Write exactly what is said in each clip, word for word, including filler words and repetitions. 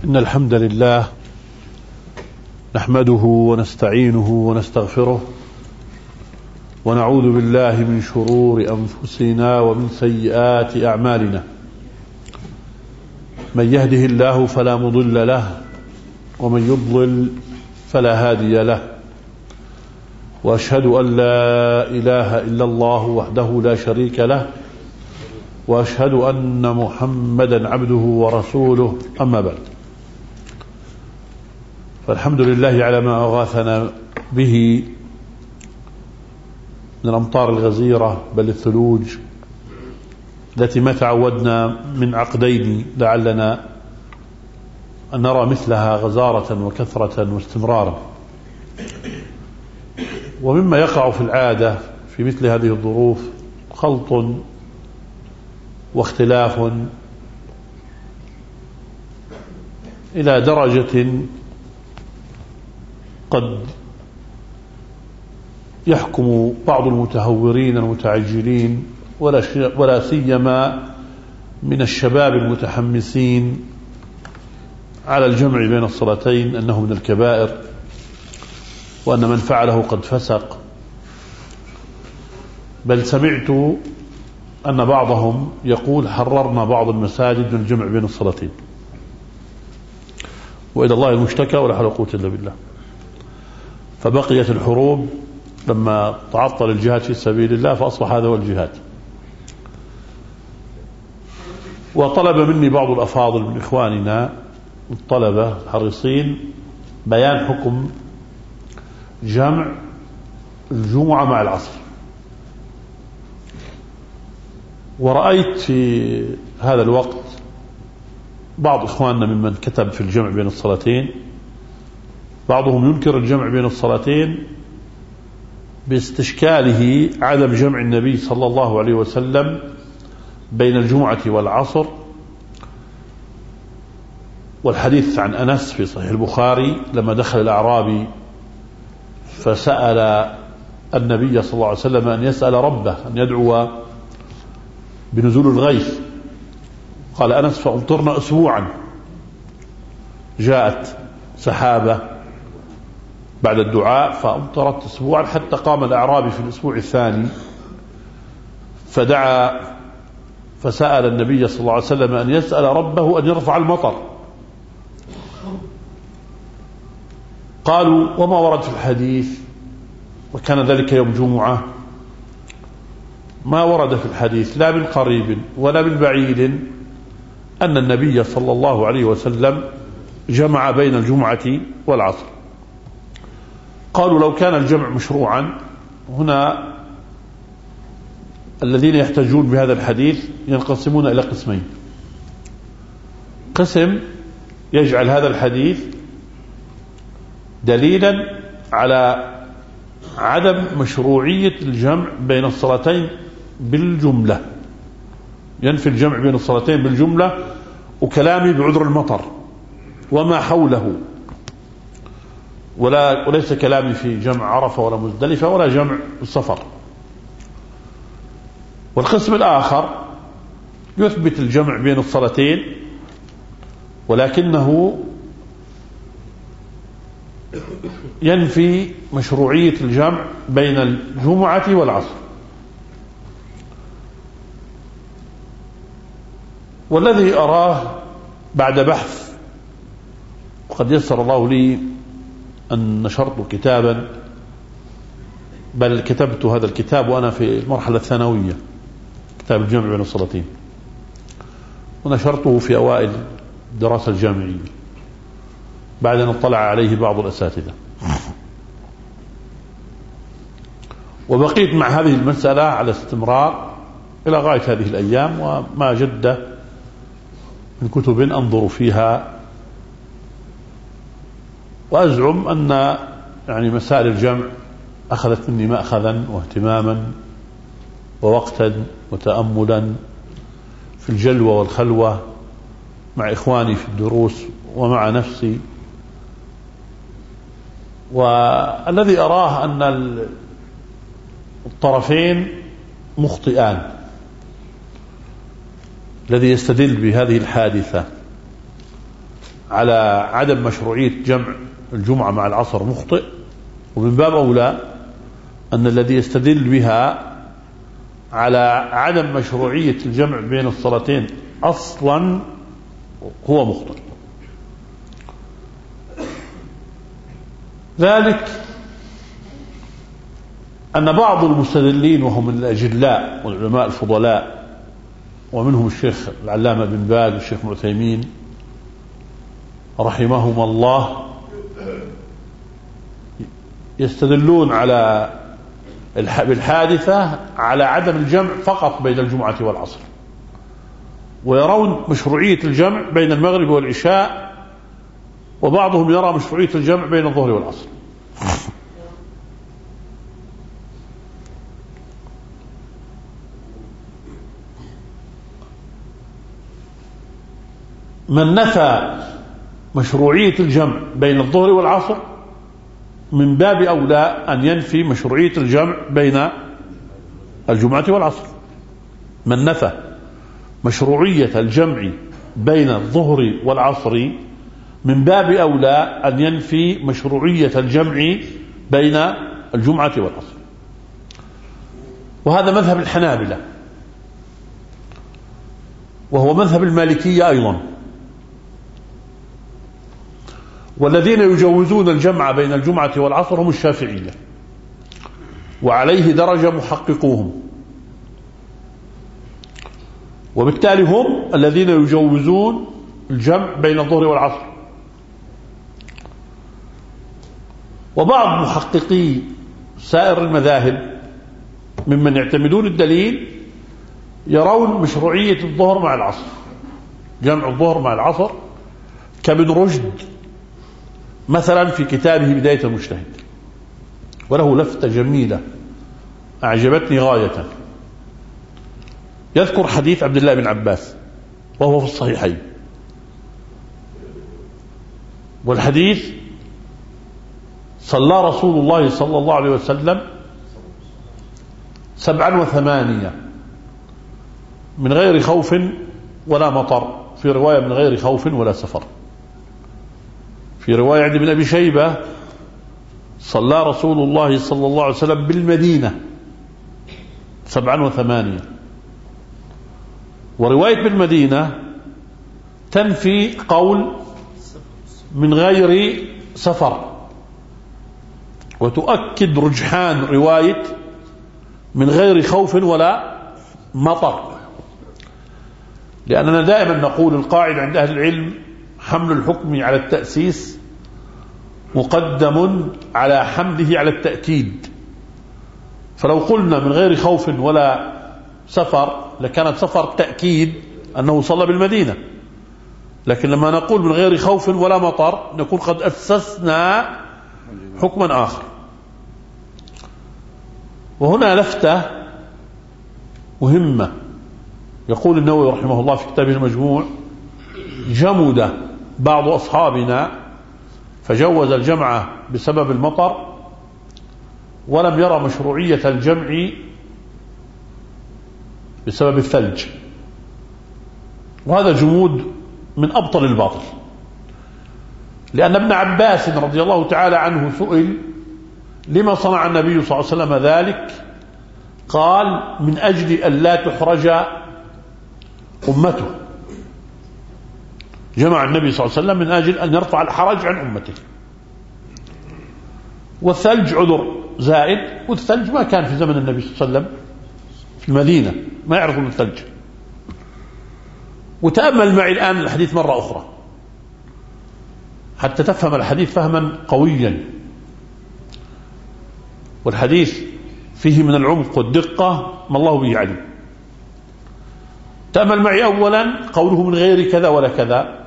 إن الحمد لله نحمده ونستعينه ونستغفره ونعوذ بالله من شرور أنفسنا ومن سيئات أعمالنا. من يهده الله فلا مضل له ومن يضلل فلا هادي له، وأشهد أن لا إله إلا الله وحده لا شريك له، وأشهد أن محمدا عبده ورسوله. أما بعد، فالحمد لله على ما أغاثنا به من الأمطار الغزيرة بل الثلوج التي ما تعودنا من عقدين لعلنا أن نرى مثلها غزارة وكثرة واستمرارا. ومما يقع في العادة في مثل هذه الظروف خلط واختلاف إلى درجة قد يحكم بعض المتهورين المتعجلين ولا سيما من الشباب المتحمسين على الجمع بين الصلاتين أنه من الكبائر، وأن من فعله قد فسق. بل سمعت أن بعضهم يقول حررنا بعض المساجد من الجمع بين الصلاتين، وإلى الله المشتكى ولا حول ولا قوة إلا بالله. فبقيت الحروب لما تعطل الجهاد في سبيل الله فأصبح هذا هو الجهاد. وطلب مني بعض الأفاضل من إخواننا الطلبة الحريصين بيان حكم جمع الجمعة مع العصر. ورأيت في هذا الوقت بعض إخواننا ممن كتب في الجمع بين الصلاتين، بعضهم ينكر الجمع بين الصلاتين باستشكاله عدم جمع النبي صلى الله عليه وسلم بين الجمعة والعصر، والحديث عن أنس في صحيح البخاري لما دخل الأعرابي فسأل النبي صلى الله عليه وسلم أن يسأل ربه أن يدعو بنزول الغيث، قال أنس فأمطرنا أسبوعا. جاءت سحابة بعد الدعاء فأمطرت أسبوعا حتى قام الأعرابي في الأسبوع الثاني فدعا فسأل النبي صلى الله عليه وسلم أن يسأل ربه أن يرفع المطر. قالوا وما ورد في الحديث؟ وكان ذلك يوم جمعة. ما ورد في الحديث لا من قريب ولا من بعيد أن النبي صلى الله عليه وسلم جمع بين الجمعة والعصر. قالوا لو كان الجمع مشروعا، هنا الذين يحتجون بهذا الحديث ينقسمون إلى قسمين. قسم يجعل هذا الحديث دليلا على عدم مشروعية الجمع بين الصلاتين بالجملة، ينفي الجمع بين الصلاتين بالجملة، وكلامي بعذر المطر وما حوله، ولا وليس كلامي في جمع عرفة ولا مزدلفة ولا جمع السفر. والقسم الآخر يثبت الجمع بين الصلاتين ولكنه ينفي مشروعية الجمع بين الجمعة والعصر. والذي أراه بعد بحث، وقد يسر الله لي أن نشرت كتابا، بل كتبت هذا الكتاب وأنا في المرحلة الثانوية، كتاب الجمع بين الصلاتين، ونشرته في أوائل الدراسة الجامعية بعد أن اطلع عليه بعض الأساتذة. وبقيت مع هذه المسألة على استمرار إلى غاية هذه الأيام، وما جد من كتب أنظر فيها، وأزعم أن يعني مسائل الجمع أخذت مني مأخذا واهتماما ووقتا وتأملا في الجلوة والخلوة مع إخواني في الدروس ومع نفسي. والذي أراه أن الطرفين مخطئان، الذي يستدل بهذه الحادثة على عدم مشروعية جمع الجمعة مع العصر مخطئ، ومن باب أولى أن الذي يستدل بها على عدم مشروعية الجمع بين الصلاتين أصلا هو مخطئ. ذلك أن بعض المستدلين وهم من الأجلاء والعلماء الفضلاء، ومنهم الشيخ العلامة بن باز والشيخ ابن عثيمين رحمهما الله، يستدلون على بالحادثة على عدم الجمع فقط بين الجمعة والعصر، ويرون مشروعية الجمع بين المغرب والعشاء، وبعضهم يرى مشروعية الجمع بين الظهر والعصر. من نفى مشروعية الجمع بين الظهر والعصر من باب أولى أن ينفي مشروعية الجمع بين الجمعة والعصر. من نفى مشروعية الجمع بين الظهر والعصر من باب أولى أن ينفي مشروعية الجمع بين الجمعة والعصر. وهذا مذهب الحنابلة، وهو مذهب المالكية أيضا. والذين يجوزون الجمع بين الجمعة والعصر هم الشافعية، وعليه درجة محققوهم، وبالتالي هم الذين يجوزون الجمع بين الظهر والعصر. وبعض محققي سائر المذاهب ممن يعتمدون الدليل يرون مشروعية الظهر مع العصر، جمع الظهر مع العصر، كابن رشد مثلا في كتابه بداية المجتهد، وله لفتة جميلة أعجبتني غاية. يذكر حديث عبد الله بن عباس وهو في الصحيحين، والحديث: صلى رسول الله صلى الله عليه وسلم سبعا وثمانية من غير خوف ولا مطر، في رواية من غير خوف ولا سفر، في رواية عند ابن أبي شيبة: صلى رسول الله صلى الله عليه وسلم بالمدينة سبعا وثمانية. ورواية بالمدينة تنفي قول من غير سفر، وتؤكد رجحان رواية من غير خوف ولا مطر، لأننا دائما نقول القاعدة عند أهل العلم: حمل الحكم على التأسيس مقدم على حمله على التأكيد. فلو قلنا من غير خوف ولا سفر لكانت سفر تأكيد أنه صلى بالمدينة، لكن لما نقول من غير خوف ولا مطر نكون قد أسسنا حكما آخر. وهنا لفتة مهمة. يقول النووي رحمه الله في كتابه المجموع: جمد بعض أصحابنا فجوز الجمع بسبب المطر، ولم يرى مشروعية الجمع بسبب الثلج. وهذا جمود من أبطل الباطل، لأن ابن عباس رضي الله تعالى عنه سئل: لما صنع النبي صلى الله عليه وسلم ذلك؟ قال: من أجل أن لا تحرج أمته. جمع النبي صلى الله عليه وسلم من أجل أن يرفع الحرج عن أمته. والثلج عذر زائد، والثلج ما كان في زمن النبي صلى الله عليه وسلم في المدينة، ما يعرفون الثلج. وتأمل معي الآن الحديث مرة أخرى حتى تفهم الحديث فهما قويا. والحديث فيه من العمق والدقة ما الله به عليم. تأمل معي أولا قوله من غير كذا ولا كذا.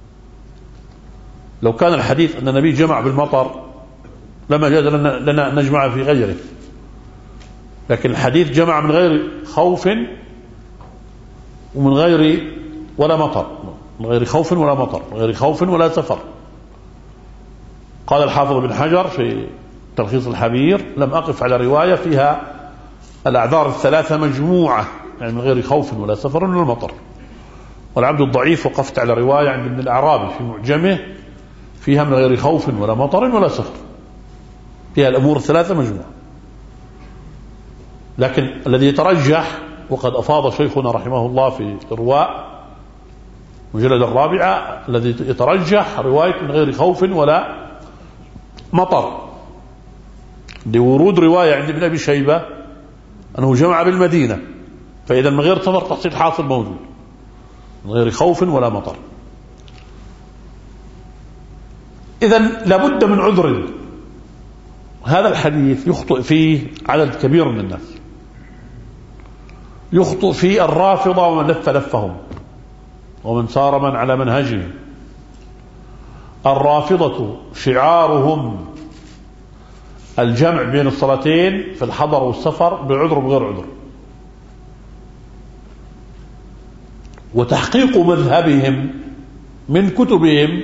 لو كان الحديث أن النبي جمع بالمطر لما جاز لنا نجمع في غيره، لكن الحديث جمع من غير خوف ومن غير ولا مطر، من غير خوف ولا مطر، من غير خوف ولا سفر. قال الحافظ بن حجر في تلخيص الحبير: لم أقف على رواية فيها الأعذار الثلاثة مجموعة، يعني من غير خوف ولا سفر ولا مطر. والعبد الضعيف وقفت على رواية عند ابن الأعرابي في معجمه فيها من غير خوف ولا مطر ولا سفر، فيها الأمور الثلاثة مجموعة. لكن الذي يترجح، وقد أفاض شيخنا رحمه الله في إرواء مجلد الرابعة، الذي يترجح رواية من غير خوف ولا مطر لورود رواية عند ابن أبي شيبة أنه جمع بالمدينة، فإذا من غير سفر تحصيل حاصل موجود من غير خوف ولا مطر. إذن لابد من عذر. هذا الحديث يخطئ فيه عدد كبير من الناس، يخطئ فيه الرافضة ومن لف لفهم ومن سار من على منهجهم. الرافضة شعارهم الجمع بين الصلاتين في الحضر والسفر بعذر وبغير عذر، وتحقيق مذهبهم من كتبهم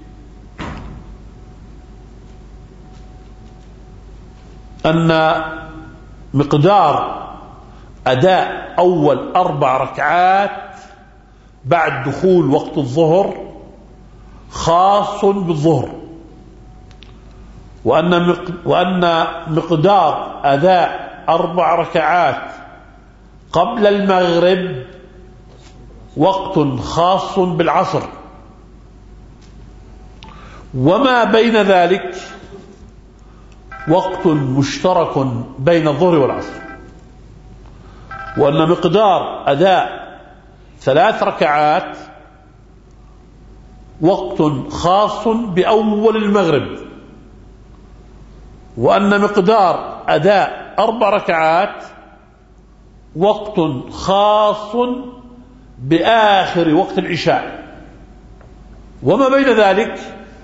أن مقدار أداء أول أربع ركعات بعد دخول وقت الظهر خاص بالظهر، وأن وأن مقدار أداء أربع ركعات قبل المغرب وقت خاص بالعصر، وما بين ذلك وقت مشترك بين الظهر والعصر، وأن مقدار أداء ثلاث ركعات وقت خاص بأول المغرب، وأن مقدار أداء أربع ركعات وقت خاص بآخر وقت العشاء، وما بين ذلك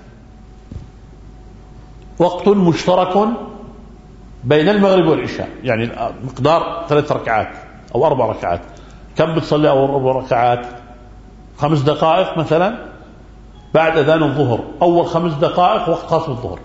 وقت مشترك بين المغرب والعشاء، يعني مقدار ثلاث ركعات أو أربع ركعات. كم بتصلي أو أربع ركعات؟ خمس دقائق مثلا بعد أذان الظهر، أول خمس دقائق وقت خاص بالظهر.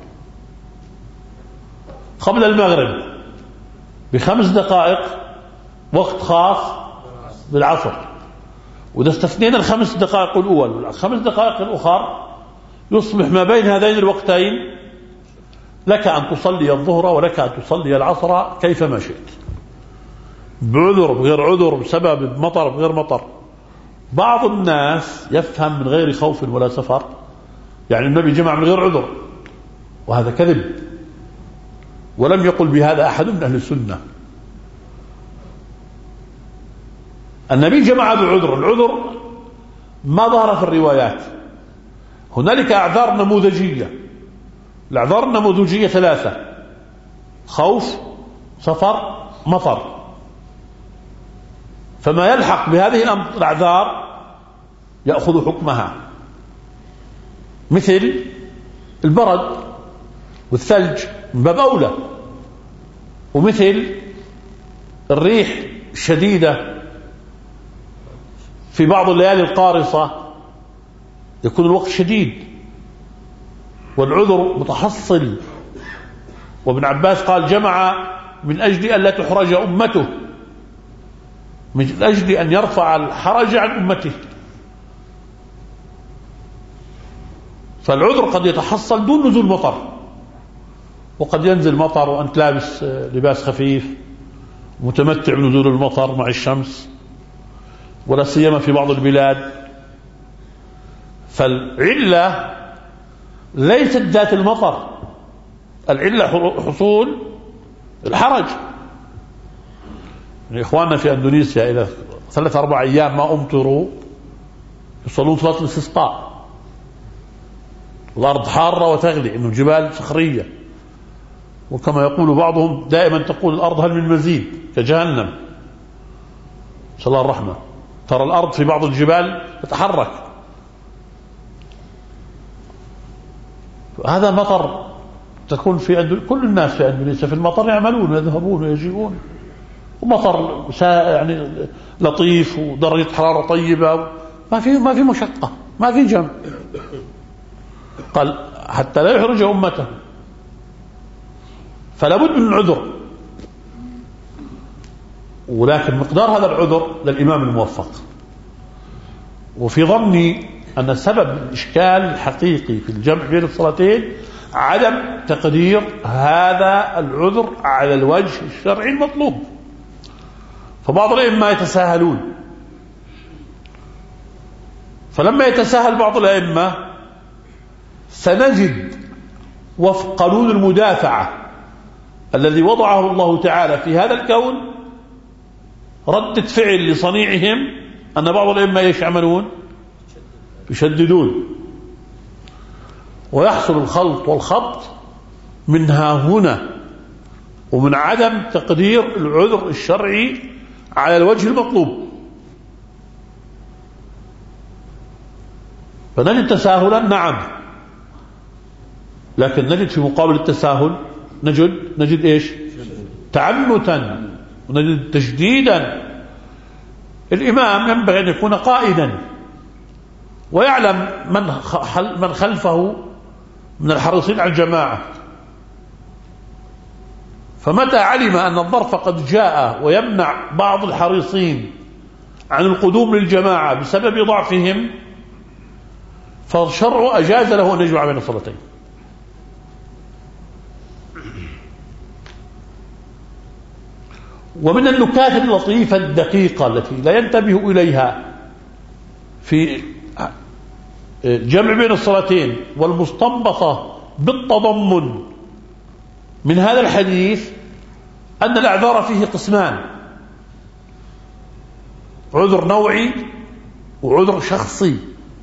قبل المغرب بخمس دقائق وقت خاص بالعصر. وإذا استثنينا الخمس دقائق الأول والخمس دقائق الأخر يصبح ما بين هذين الوقتين لك أن تصلي الظهر ولك أن تصلي العصر كيفما شئت، بعذر بغير عذر، بسبب مطر بغير مطر. بعض الناس يفهم من غير خوف ولا سفر يعني النبي جمع من غير عذر، وهذا كذب، ولم يقل بهذا أحد من أهل السنة. النبي جمع بعذر، العذر ما ظهر في الروايات. هنالك أعذار نموذجية، الأعذار النموذجية ثلاثة: خوف، سفر، مطر. فما يلحق بهذه الأعذار يأخذ حكمها، مثل البرد والثلج من باب أولى، ومثل الريح الشديدة في بعض الليالي القارصة يكون الوقت شديد والعذر متحصل. وابن عباس قال جمع من أجل أن لا تحرج أمته، من أجل أن يرفع الحرج عن أمته. فالعذر قد يتحصل دون نزول مطر، وقد ينزل مطر وأنت لابس لباس خفيف متمتع بنزول المطر مع الشمس، ولا سيما في بعض البلاد. فالعلة ليست ذات المطر، العلة حصول الحرج. يعني إخواننا في أندونيسيا إذا ثلاث أربع أيام ما أمطروا يصلون صلاة الاستسقاء، الأرض حارة وتغلي، إنه جبال صخرية، وكما يقول بعضهم دائما تقول الأرض هل من مزيد، كجهنم، نسأل الله الرحمة. ترى الأرض في بعض الجبال تتحرك. هذا مطر تكون في أندو... كل الناس في أندونيسيا في المطر يعملون ويذهبون ويجيئون، ومطر يعني لطيف ودرجة حرارة طيبة، ما في ما في مشقة، ما في جمع. قال حتى لا يحرج أمته، فلا بد من عذر. ولكن مقدار هذا العذر للإمام الموفق. وفي ظني أن سبب الإشكال الحقيقي في الجمع بين الصلاتين عدم تقدير هذا العذر على الوجه الشرعي المطلوب. فبعض الأئمة يتساهلون، فلما يتساهل بعض الأئمة سنجد وفق قانون المدافعة الذي وضعه الله تعالى في هذا الكون ردة فعل لصنيعهم أن بعض الأئمة يعملون يشددون، ويحصل الخلط والخبط منها هنا ومن عدم تقدير العذر الشرعي على الوجه المطلوب. فنجد تساهلا نعم، لكن نجد في مقابل التساهل نجد نجد ايش؟ تعنتا، ونجد تشديدا. الإمام ينبغي أن يكون قائدا ويعلم من من خلفه من الحريصين على الجماعة، فمتى علم أن الظرف قد جاء ويمنع بعض الحريصين عن القدوم للجماعة بسبب ضعفهم فالشرع أجاز له أن يجمع بين الصلاتين. ومن النكات اللطيفة الدقيقة التي لا ينتبه إليها في جمع بين الصلاتين والمستنبطة بالتضمن من هذا الحديث أن الأعذار فيه قسمان: عذر نوعي وعذر شخصي.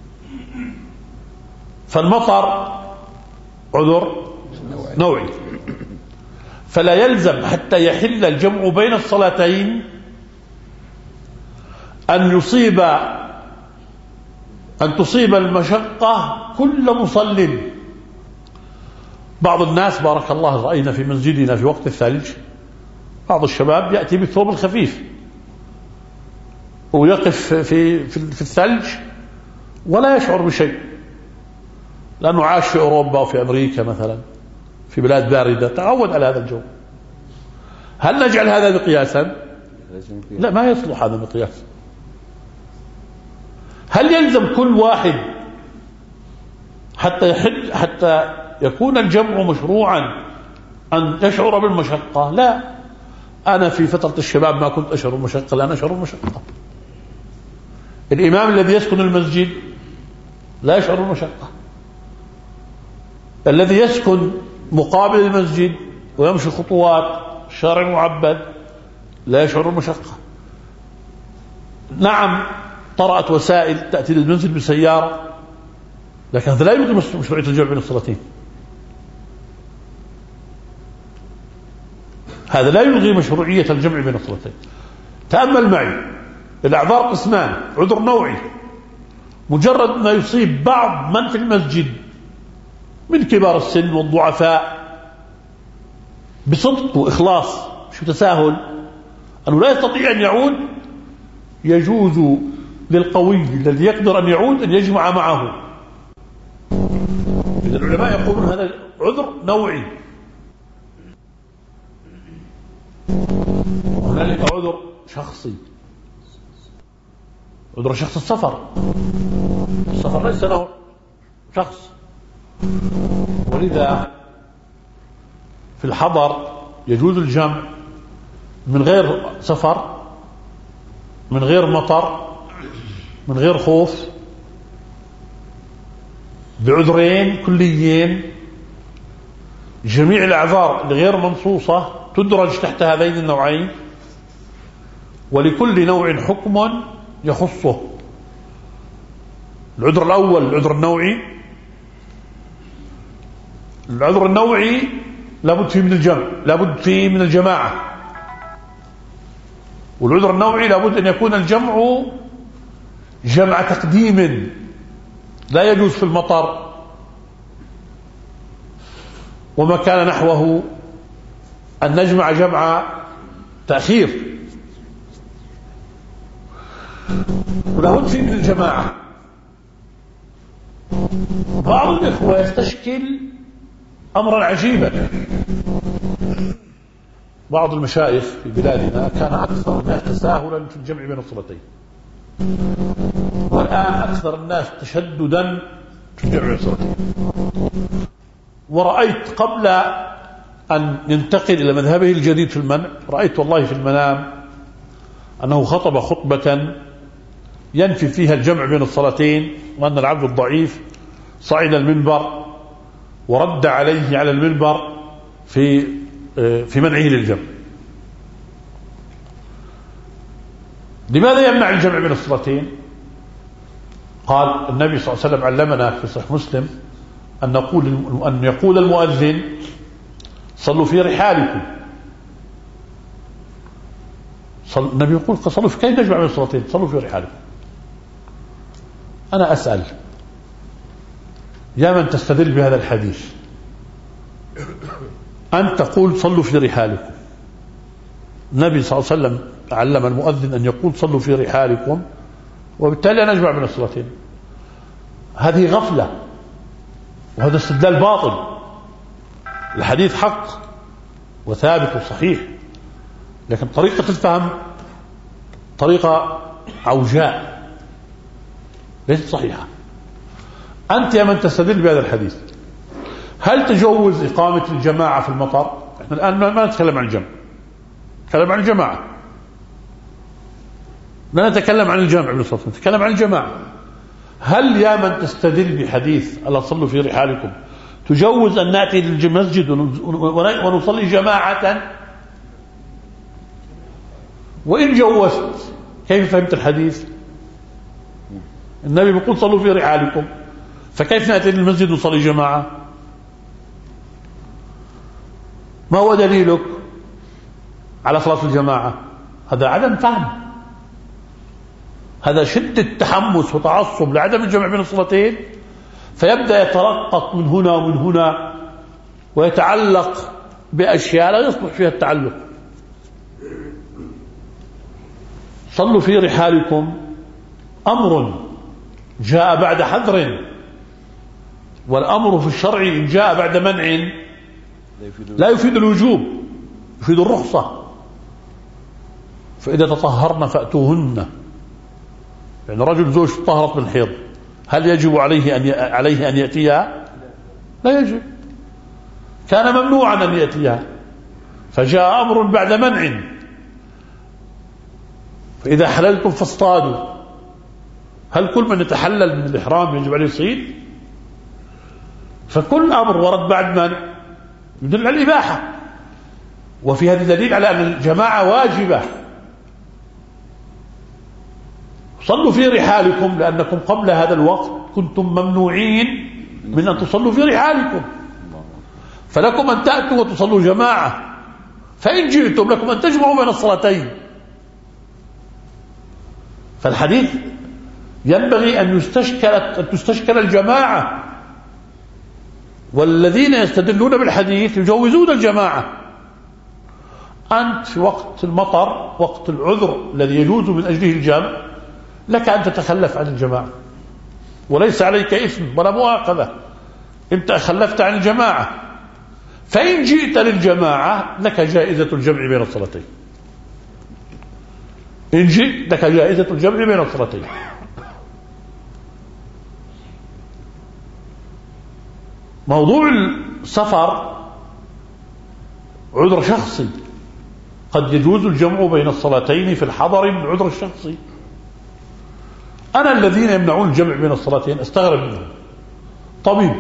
فالمطر عذر نوعي، فلا يلزم حتى يحل الجمع بين الصلاتين أن يصيب أن تصيب المشقة كل مصل. بعض الناس بارك الله رأينا في مسجدنا في وقت الثلج بعض الشباب يأتي بالثوب الخفيف ويقف في في الثلج ولا يشعر بشيء، لأنه عاش في أوروبا وفي أمريكا مثلا في بلاد باردة، تعود على هذا الجو. هل نجعل هذا مقياسا؟ لا، ما يصلح هذا مقياس. هل يلزم كل واحد حتى يحل حتى يكون الجمع مشروعا أن يشعر بالمشقة؟ لا، أنا في فترة الشباب ما كنت أشعر بالمشقة، الآن أشعر بالمشقة. الإمام الذي يسكن المسجد لا يشعر بالمشقة، الذي يسكن مقابل المسجد ويمشي خطوات شارع معبد لا يشعر بالمشقة. نعم طرأت وسائل تأتي للمنزل بسيارة، لكن هذا لا يلغي مشروعية الجمع بين الصلاتين. هذا لا يلغي مشروعية الجمع بين الصلاتين. تأمل معي، الأعذار قسمان: عذر نوعي مجرد ما يصيب بعض من في المسجد من كبار السن والضعفاء بصدق وإخلاص مش تساهل أنه لا يستطيع أن يعود، يجوز للقوي الذي يقدر أن يعود أن يجمع معه. إذا العلماء يقولون هذا عذر نوعي. وهنالك عذر شخصي، عذر شخص السفر. السفر ليس له شخص، ولذا في الحضر يجوز الجمع من غير سفر، من غير مطر، من غير خوف، بعذرين كليين. جميع الأعذار الغير منصوصة تدرج تحت هذين النوعين، ولكل نوع حكم يخصه. العذر الأول العذر النوعي، العذر النوعي لابد فيه من الجمع، لابد فيه من الجماعة. والعذر النوعي لابد أن يكون الجمع جمع تقديم، لا يجوز في المطر وما كان نحوه أن نجمع جمع تأخير. ولابد فيه من الجماعة. بعض الإخوة يستشكل أمرا عجيبا. بعض المشايخ في بلادنا كان أكثر ما تساهلا في الجمع بين الصلاتين، والآن أكثر الناس تشددا في الجمع الصلاتين. ورأيت قبل أن ينتقل إلى مذهبه الجديد في المنع، رأيت والله في المنام أنه خطب خطبة ينفي فيها الجمع بين الصلاتين، وأن العبد الضعيف صعد المنبر ورد عليه على المنبر في في منعه للجمع. لماذا يمنع الجمع بين الصلاتين؟ قال النبي صلى الله عليه وسلم علمنا في صحيح مسلم أن نقول أن يقول المؤذن صلوا في رحالكم. صل... النبي يقول صلوا في، كيف نجمع بين الصلاتين؟ صلوا في رحالكم. أنا أسأل يا من تستدل بهذا الحديث، أن تقول صلوا في رحالكم، النبي صلى الله عليه وسلم علم المؤذن أن يقول صلوا في رحالكم، وبالتالي نجمع بين الصلاتين. هذه غفلة وهذا استدلال باطل. الحديث حق وثابت وصحيح، لكن طريقة الفهم طريقة عوجاء ليست صحيحة. أنت يا من تستدل بهذا الحديث، هل تجوز إقامة الجماعة في المطر؟ احنا الآن ما نتكلم عن الجمع، نتكلم عن الجماعة، لا نتكلم عن الجمع بن صلى، نتكلم عن الجماعة. هل يا من تستدل بحديث ألا صلوا في رحالكم تجوز أن نأتي للمسجد ونصلي جماعة؟ وإن جوزت كيف فهمت الحديث؟ النبي يقول صلوا في رحالكم، فكيف نأتي للمسجد ونصلي جماعة؟ ما هو دليلك على صلاة الجماعة؟ هذا عدم فهم، هذا شدة تحمس وتعصب لعدم الجمع بين الصلاتين، فيبدأ يترقق من هنا ومن هنا ويتعلق بأشياء لا يصلح فيها التعلق. صلوا في رحالكم أمر جاء بعد حذر، والأمر في الشرع إن جاء بعد منع لا يفيد الوجوب، يفيد الرخصة. فإذا تطهرن فأتوهن، يعني رجل زوج طهرت من الحيض، هل يجب عليه أن عليه أن يأتيها؟ لا يجب، كان ممنوعا أن يأتيها، فجاء أمر بعد منع. فإذا حللتم فاصطادوا، هل كل من يتحلل من الإحرام يجب عليه الصيد؟ فكل أمر ورد بعد منع يدل على الإباحة، وفي هذا دليل على أن الجماعة واجبة. صلوا في رحالكم لأنكم قبل هذا الوقت كنتم ممنوعين من أن تصلوا في رحالكم، فلكم أن تأتوا وتصلوا جماعة، فإن جئتم لكم أن تجمعوا بين الصلاتين. فالحديث ينبغي أن يستشكل, أن تستشكل الجماعة، والذين يستدلون بالحديث يجوزون الجماعة. أنت في وقت المطر، وقت العذر الذي يجوز من أجله الجمع، لك أن تتخلف عن الجماعة وليس عليك إثم ولا مؤاخذة، أنت تخلفت عن الجماعة. فإن جئت للجماعة لك جائزة الجمع بين الصلاتين، إن جئت لك جائزة الجمع بين الصلاتين. موضوع السفر عذر شخصي، قد يجوز الجمع بين الصلاتين في الحضر بالعذر الشخصي. أنا الذين يمنعون الجمع بين الصلاتين أستغرب منهم. طبيب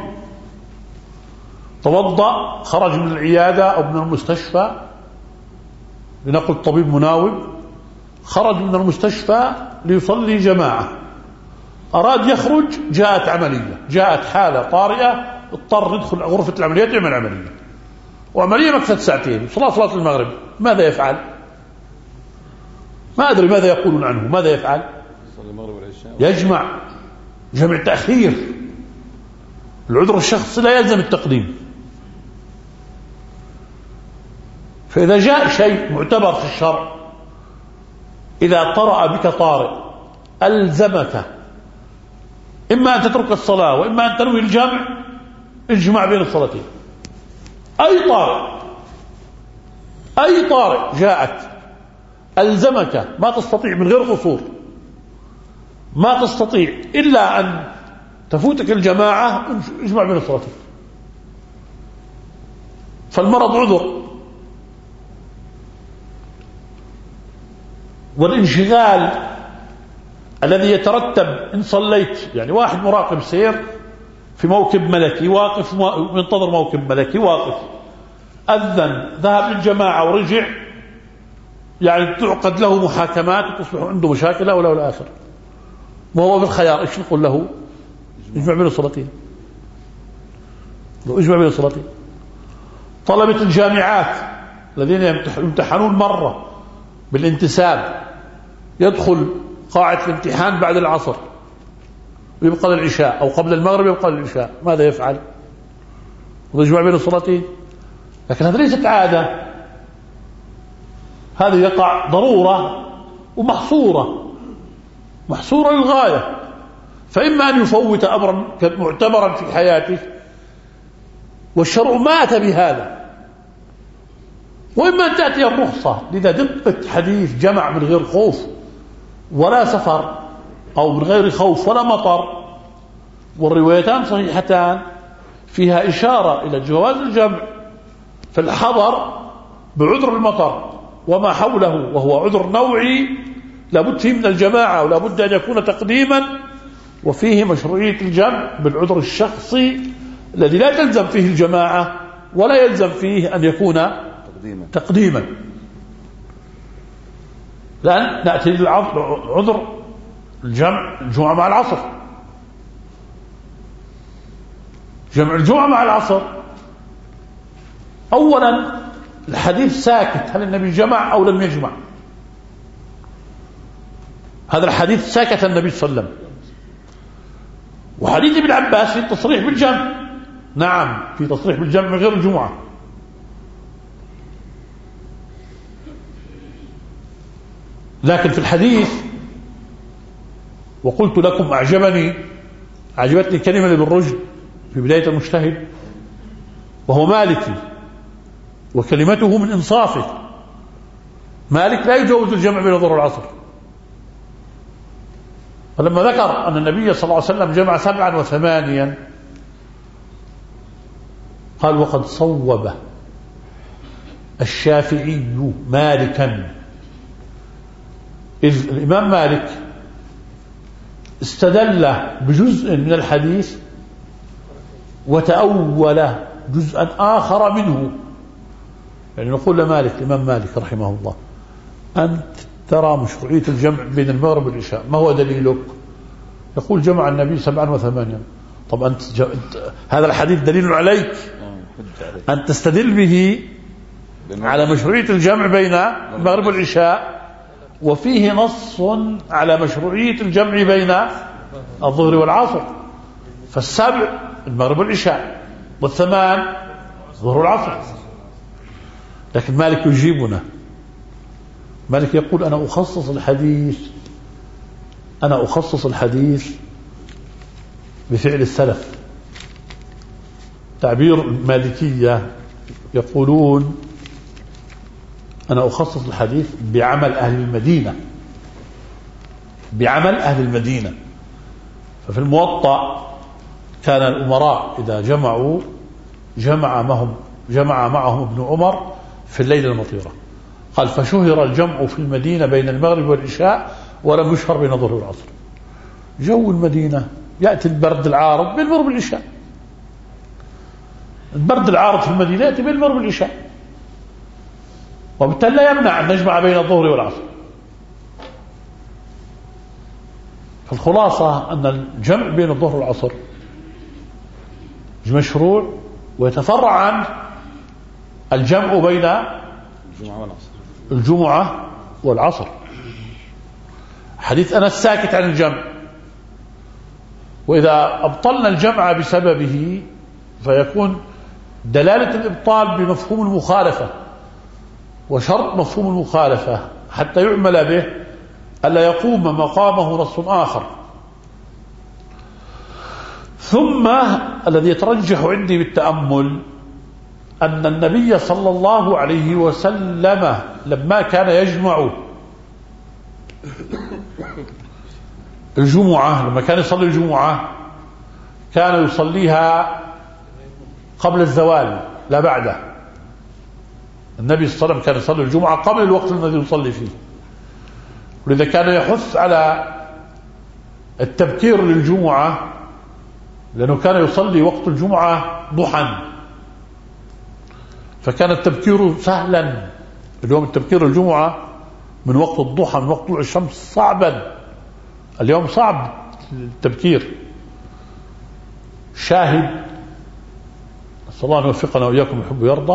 توضأ خرج من العيادة أو من المستشفى، لنقل طبيب مناوب، خرج من المستشفى ليصلي جماعة، أراد يخرج، جاءت عملية، جاءت حالة طارئة، اضطر يدخل غرفة العمليات يعمل عملية، وعملية مكثت ساعتين، صلاة صلاة المغرب، ماذا يفعل؟ ما أدري ماذا يقولون عنه، ماذا يفعل؟ يجمع جمع تأخير. العذر الشخصي لا يلزم التقديم. فإذا جاء شيء معتبر في الشرع، إذا طرأ بك طارئ ألزمك إما أن تترك الصلاة وإما أن تنوي الجمع، اجمع بين الصلاتين. أي طارئ أي طارئ جاءت ألزمك، ما تستطيع من غير قصور، ما تستطيع إلا أن تفوتك الجماعة اجمع بين الصلاتين. فالمرض عذر، والانشغال الذي يترتب إن صليت، يعني واحد مراقب سير في موكب ملكي واقف منتظر موكب ملكي واقف، أذن ذهب للجماعة ورجع، يعني تعقد له محاكمات وتصبح عنده مشاكل ولا ولا آخر، وهو بالخيار ايش نقول له؟ اجمع بين الصلاتين. اجمع بين الصلاتين. طلبة الجامعات الذين يمتحنون مرة بالانتساب يدخل قاعة الامتحان بعد العصر ويبقى للعشاء، أو قبل المغرب يبقى للعشاء، ماذا يفعل؟ يجمع بين الصلاتين. لكن هذا ليست عادة، هذا يقع ضرورة ومحصورة، محصورة للغاية. فإما أن يفوت أمرا معتبرا في حياته والشرع ما أتى بهذا، وإما أن تأتي الرخصة. لذا دقة حديث جمع من غير خوف ولا سفر، أو من غير خوف ولا مطر، والروايتان صحيحتان فيها إشارة إلى جواز الجمع في الحضر بعذر المطر وما حوله، وهو عذر نوعي لابد فيه من الجماعة ولا بد أن يكون تقديما، وفيه مشروعية الجمع بالعذر الشخصي الذي لا تلزم فيه الجماعة ولا يلزم فيه أن يكون تقديما, تقديما. لأن نأتي للعذر الجمع الجمعة مع العصر. جمع الجمعة مع العصر، أولا الحديث ساكت، هل النبي جمع أو لم يجمع؟ هذا الحديث ساكت النبي صلى الله عليه وسلم. وحديث ابن عباس في التصريح بالجمع، نعم في تصريح بالجمع من غير الجمعة. لكن في الحديث وقلت لكم أعجبني أعجبتني كلمة لابن رشد في بداية المجتهد، وهو مالكي وكلمته من إنصافه. مالك لا يجوز الجمع بين الظهر والعصر، فلما ذكر أن النبي صلى الله عليه وسلم جمع سبعا وثمانيا قال وقد صوب الشافعي مالكا، إذ الإمام مالك استدل بجزء من الحديث وتأول جزءا آخر منه. يعني نقول لمالك الإمام مالك رحمه الله أنت ترى مشروعية الجمع بين المغرب والعشاء، ما هو دليلك؟ يقول جمع النبي سبعا وثمانيا. طب أنت ج... هذا الحديث دليل عليك أن تستدل به على مشروعية الجمع بين المغرب والعشاء، وفيه نص على مشروعية الجمع بين الظهر والعصر. فالسبع المغرب والعشاء، والثمان الظهر والعصر. لكن مالك يجيبنا، مالك يقول أنا أخصص الحديث أنا أخصص الحديث بفعل السلف. تعبير المالكية يقولون أنا أخصص الحديث بعمل أهل المدينة، بعمل أهل المدينة. ففي الموطأ كان الأمراء إذا جمعوا جمع معهم جمع معهم ابن عمر في الليلة المطيرة. قال فشهر الجمع في المدينة بين المغرب والعشاء ولم يشهر بين الظهر والعصر. جو المدينة يأتي البرد العارض بين المغرب والعشاء، البرد العارض في المدينة يأتي بين المغرب والعشاء، وبالتالي لا يمنع أن نجمع بين الظهر والعصر. فالخلاصة أن الجمع بين الظهر والعصر مشروع، ويتفرع عن الجمع بين الجمعة والعصر. حديث أنس ساكت عن الجمع، وإذا أبطلنا الجمع بسببه فيكون دلالة الإبطال بمفهوم المخالفة، وشرط مفهوم المخالفة حتى يعمل به ألا يقوم مقامه نص آخر. ثم الذي يترجح عندي بالتأمل أن النبي صلى الله عليه وسلم لما كان يجمع الجمعة لما كان يصلي الجمعة كان يصليها قبل الزوال لا بعده. النبي صلى الله عليه وسلم كان يصلي الجمعة قبل الوقت الذي يصلي فيه، ولذا كان يحث على التبكير للجمعة، لأنه كان يصلي وقت الجمعة ضحى، فكان التبكير سهلا. اليوم التبكير الجمعة من وقت الضحى من وقت طلوع الشمس صعبا، اليوم صعب التبكير. شاهد نسأل الله أن يوفقنا وإياكم يحب ويرضى،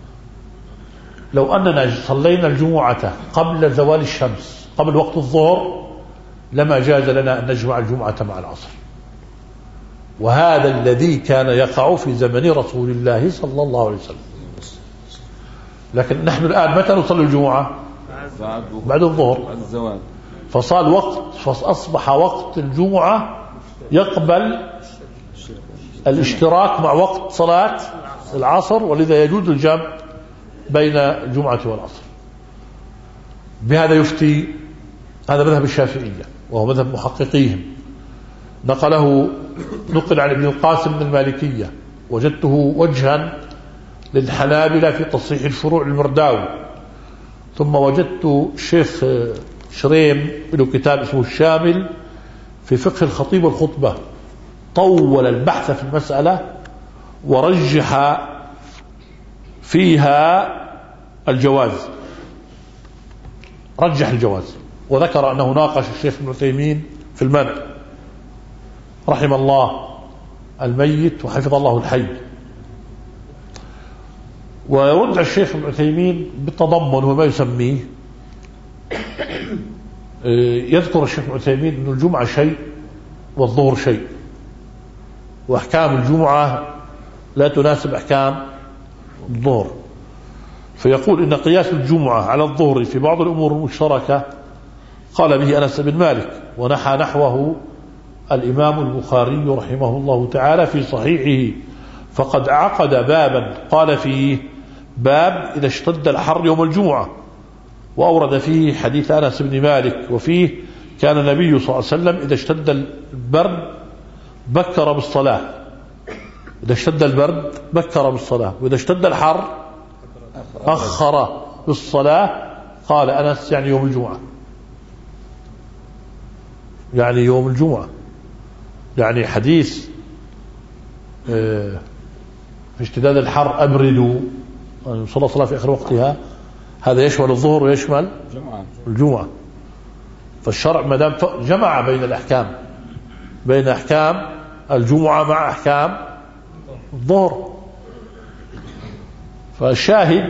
لو أننا صلينا الجمعة قبل زوال الشمس قبل وقت الظهر لما جاز لنا أن نجمع الجمعة مع العصر، وهذا الذي كان يقع في زمن رسول الله صلى الله عليه وسلم. لكن نحن الآن متى نصلي الجمعة؟ بعد الظهر، فصار وقت فأصبح وقت الجمعة يقبل الاشتراك مع وقت صلاة العصر، ولذا يجوز الجمع بين الجمعة والعصر. بهذا يفتي، هذا مذهب الشافعية وهو مذهب محققيهم، نقله نقل عن ابن القاسم من المالكية، وجدته وجها للحنابلة في تصحيح الفروع المرداوي. ثم وجدت الشيخ شريم له كتاب اسمه الشامل في فقه الخطيب والخطبة، طول البحث في المسألة ورجح فيها الجواز، رجح الجواز، وذكر أنه ناقش الشيخ ابن عثيمين في المنع رحم الله الميت وحفظ الله الحي. ويرد الشيخ ابن عثيمين بالتضمن وما يسميه، يذكر الشيخ ابن عثيمين أن الجمعة شيء والظهر شيء، وأحكام الجمعة لا تناسب أحكام الظهر، فيقول إن قياس الجمعة على الظهر في بعض الأمور المشتركة قال به أنس بن مالك، ونحى نحوه الإمام البخاري رحمه الله تعالى في صحيحه، فقد عقد بابا قال فيه باب إذا اشتد الحر يوم الجمعة، وأورد فيه حديث أنس بن مالك، وفيه كان النبي صلى الله عليه وسلم إذا اشتد البرد بكر بالصلاة، إذا اشتد البرد بكر بالصلاة، وإذا اشتد الحر أخر بالصلاة. قال أنس يعني يوم الجمعة، يعني يوم الجمعة، يعني حديث في اشتداد الحر أبردوا أن صلى الصلاة في آخر وقتها، هذا يشمل الظهر ويشمل الجمعة. فالشرع ما دام جمع بين الأحكام، بين أحكام الجمعة مع أحكام الظهر. فالشاهد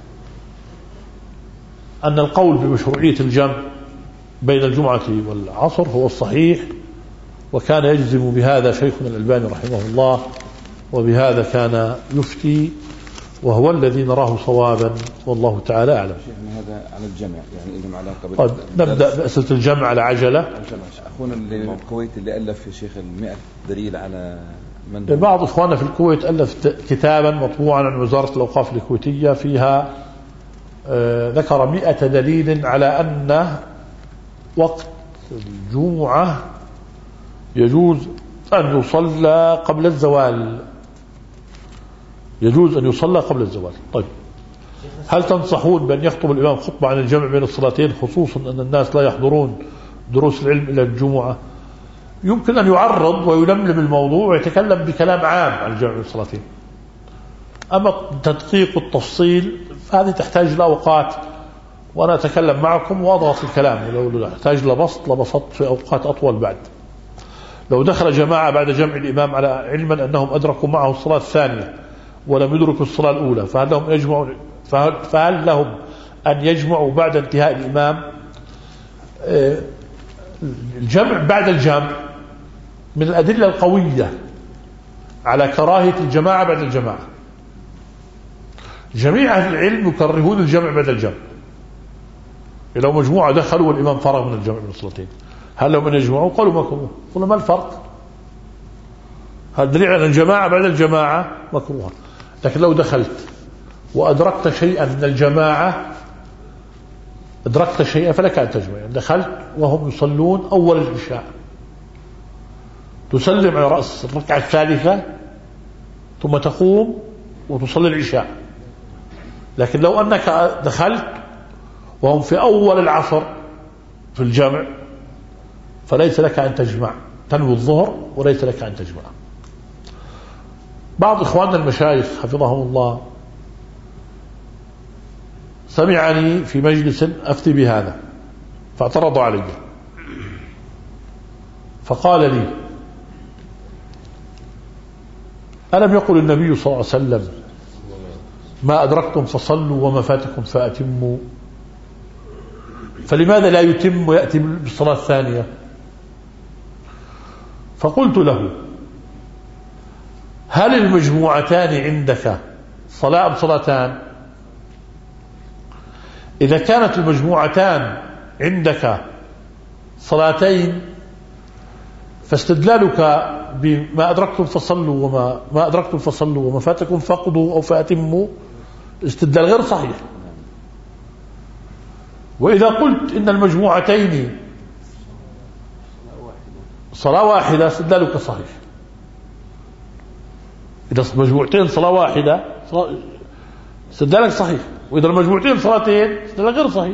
أن القول بمشروعية الجمع بين الجمعة والعصر هو الصحيح، وكان يجزم بهذا شيخنا الألباني رحمه الله، وبهذا كان يفتي، وهو الذي نراه صوابا والله تعالى أعلم. هذا على الجمع يعني إذا علاقة طيب نبدأ بأسئلة الجمع على عجلة. أخونا اللي الكويت اللي ألف الشيخ المئة دليل على من بعض إخواننا في الكويت ألف كتابا مطبوعا عن وزارة الأوقاف الكويتية فيها آه ذكر مئة دليل على أن وقت الجمعة يجوز أن يصلى قبل الزوال، يجوز أن يصلى قبل الزوال. طيب هل تنصحون بأن يخطب الإمام خطبة عن الجمع بين الصلاتين، خصوصا أن الناس لا يحضرون دروس العلم إلى الجمعة؟ يمكن أن يعرض ويلملم الموضوع ويتكلم بكلام عام عن الجمع بين الصلاتين، أما تدقيق التفصيل فهذه تحتاج لأوقات، وأنا أتكلم معكم وأضغط الكلام، ولو تحتاج لبسط لبسط في أوقات أطول. بعد لو دخل جماعة بعد جمع الإمام على علما أنهم أدركوا معه الصلاة الثانية ولم يدركوا الصلاة الأولى، فهل لهم يجمعوا فهل لهم أن يجمعوا بعد انتهاء الإمام؟ الجمع بعد الجمع من الأدلة القوية على كراهية الجماعة بعد الجماعة. جميع أهل العلم يكرهون الجمع بعد الجمع. لو مجموعة دخلوا والإمام فرغ من الجمع من الصلاتين، هل لهم أن يجمعوا؟ قالوا مكروه. قلنا ما الفرق؟ هذا دليل على الجماعة بعد الجماعة مكروه. لكن لو دخلت وأدركت شيئا من الجماعة، أدركت شيئا فلك أن تجمع. يعني دخلت وهم يصلون أول العشاء تسلم على رأس الركعة الثالثة ثم تقوم وتصلي العشاء. لكن لو أنك دخلت وهم في أول العصر في الجمع فليس لك أن تجمع، تنوي الظهر وليس لك أن تجمع. بعض إخواننا المشايخ حفظهم الله سمعني في مجلس أفتي بهذا فاعترضوا علي، فقال لي: ألم يقل النبي صلى الله عليه وسلم ما أدركتم فصلوا وما فاتكم فأتموا، فلماذا لا يتم ويأتي بالصلاة الثانية؟ فقلت له: هل المجموعتان عندك صلاة أم صلاتان؟ إذا كانت المجموعتان عندك صلاتين فاستدلالك بما أدركتم فصلوا وما ما أدركتم فصلوا وما فاتكم فقضوا أو فأتموا استدلال غير صحيح. وإذا قلت إن المجموعتين صلاة واحدة استدلالك صحيح. إذا مجموعتين صلاة واحدة استدلالك صحيح، وإذا المجموعتين صلاتين استدلالك غير صحيح.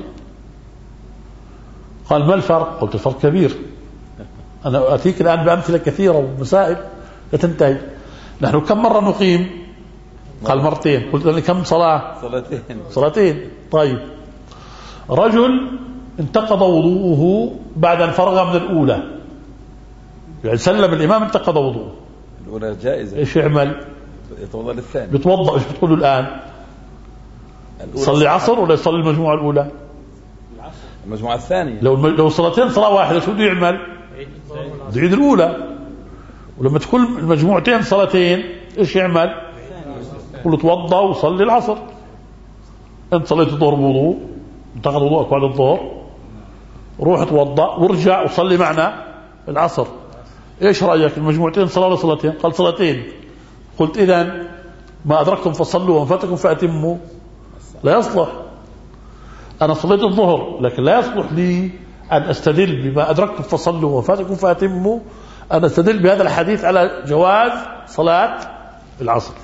قال: ما الفرق؟ قلت: الفرق كبير. أنا أتيك الآن بأمثلة كثيرة ومسائل لا تنتهي. نحن كم مرة نقيم؟ قال: مرتين. قلت: لي كم صلاة؟ صلاتين. صلاتين. طيب، رجل انتقض وضوءه بعد أن فرغ من الأولى، يعني سلم الإمام انتقض وضوءه، الأولى جائزة، إيش يعمل؟ يتوضأ للثاني. بيتوضأ. إيش بتقول له الآن؟ صلي عصر ولا يصلي المجموعة الأولى؟ المجموعة الثانية. لو لو صلاتين صلاة واحدة شو بده يعمل؟ يعيد الأولى. ولما تكون المجموعتين صلاتين إيش يعمل؟ يقول توضأ وصلي العصر. أنت صليت الظهر بوضوء، انتقض وضوءك بعد الظهر، روح توضأ وارجع وصلي معنا العصر. إيش رأيك؟ المجموعتين صلاة ولا صلاتين؟ قال: صلاتين. قلت: إذن ما أدركتم فصلوا وما فاتكم فأتموا. لا يصلح. أنا صليت الظهر لكن لا يصلح لي أن أستدل بما أدركتم فصلوا وما فاتكم فأتموا، أن أستدل بهذا الحديث على جواز صلاة العصر.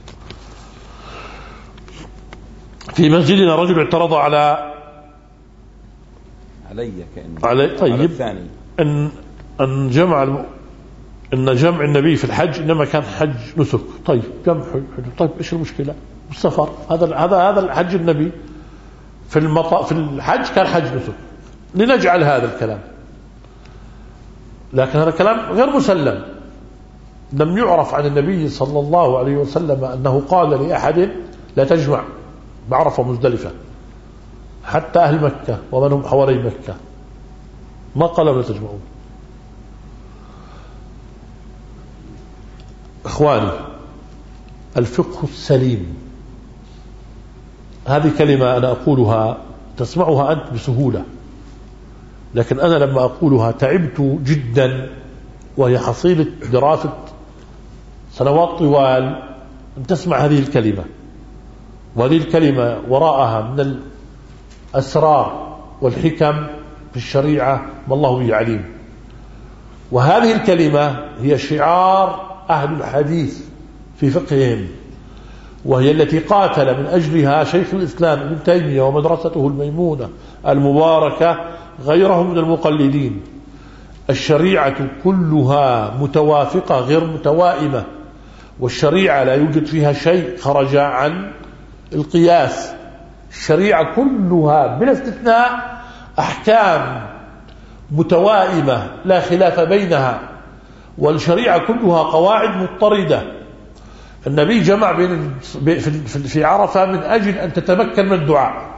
في مسجدنا رجل اعترض على علي كأنه علي طيب على الثاني أن أن جمع الم... أن جمع النبي في الحج إنما كان حج نسك. طيب جمع حج. طيب إيش المشكلة؟ السفر هذا هذا هذا الحج النبي في المط... في الحج كان حج نسك. لنجعل هذا الكلام، لكن هذا كلام غير مسلم. لم يعرف عن النبي صلى الله عليه وسلم أنه قال لأحد لا تجمع بعرفة مزدلفة، حتى أهل مكة ومن هم حوالي مكة ما قالوا لا تجمعون. إخواني، الفقه السليم هذه كلمة أنا أقولها تسمعها أنت بسهولة، لكن أنا لما أقولها تعبت جدا، وهي حصيلة دراسة سنوات طوال أن تسمع هذه الكلمة. وهذه الكلمة وراءها من الأسرار والحكم في الشريعة ما الله به عليم. وهذه الكلمة هي شعار أهل الحديث في فقههم، وهي التي قاتل من أجلها شيخ الإسلام ابن تيمية ومدرسته الميمونة المباركة غيرهم من المقلدين. الشريعة كلها متوافقة غير متوائمة، والشريعة لا يوجد فيها شيء خرج عن القياس. الشريعة كلها بلا استثناء أحكام متوائمة لا خلاف بينها، والشريعة كلها قواعد مضطردة. النبي جمع بين في عرفة من أجل أن تتمكن من الدعاء،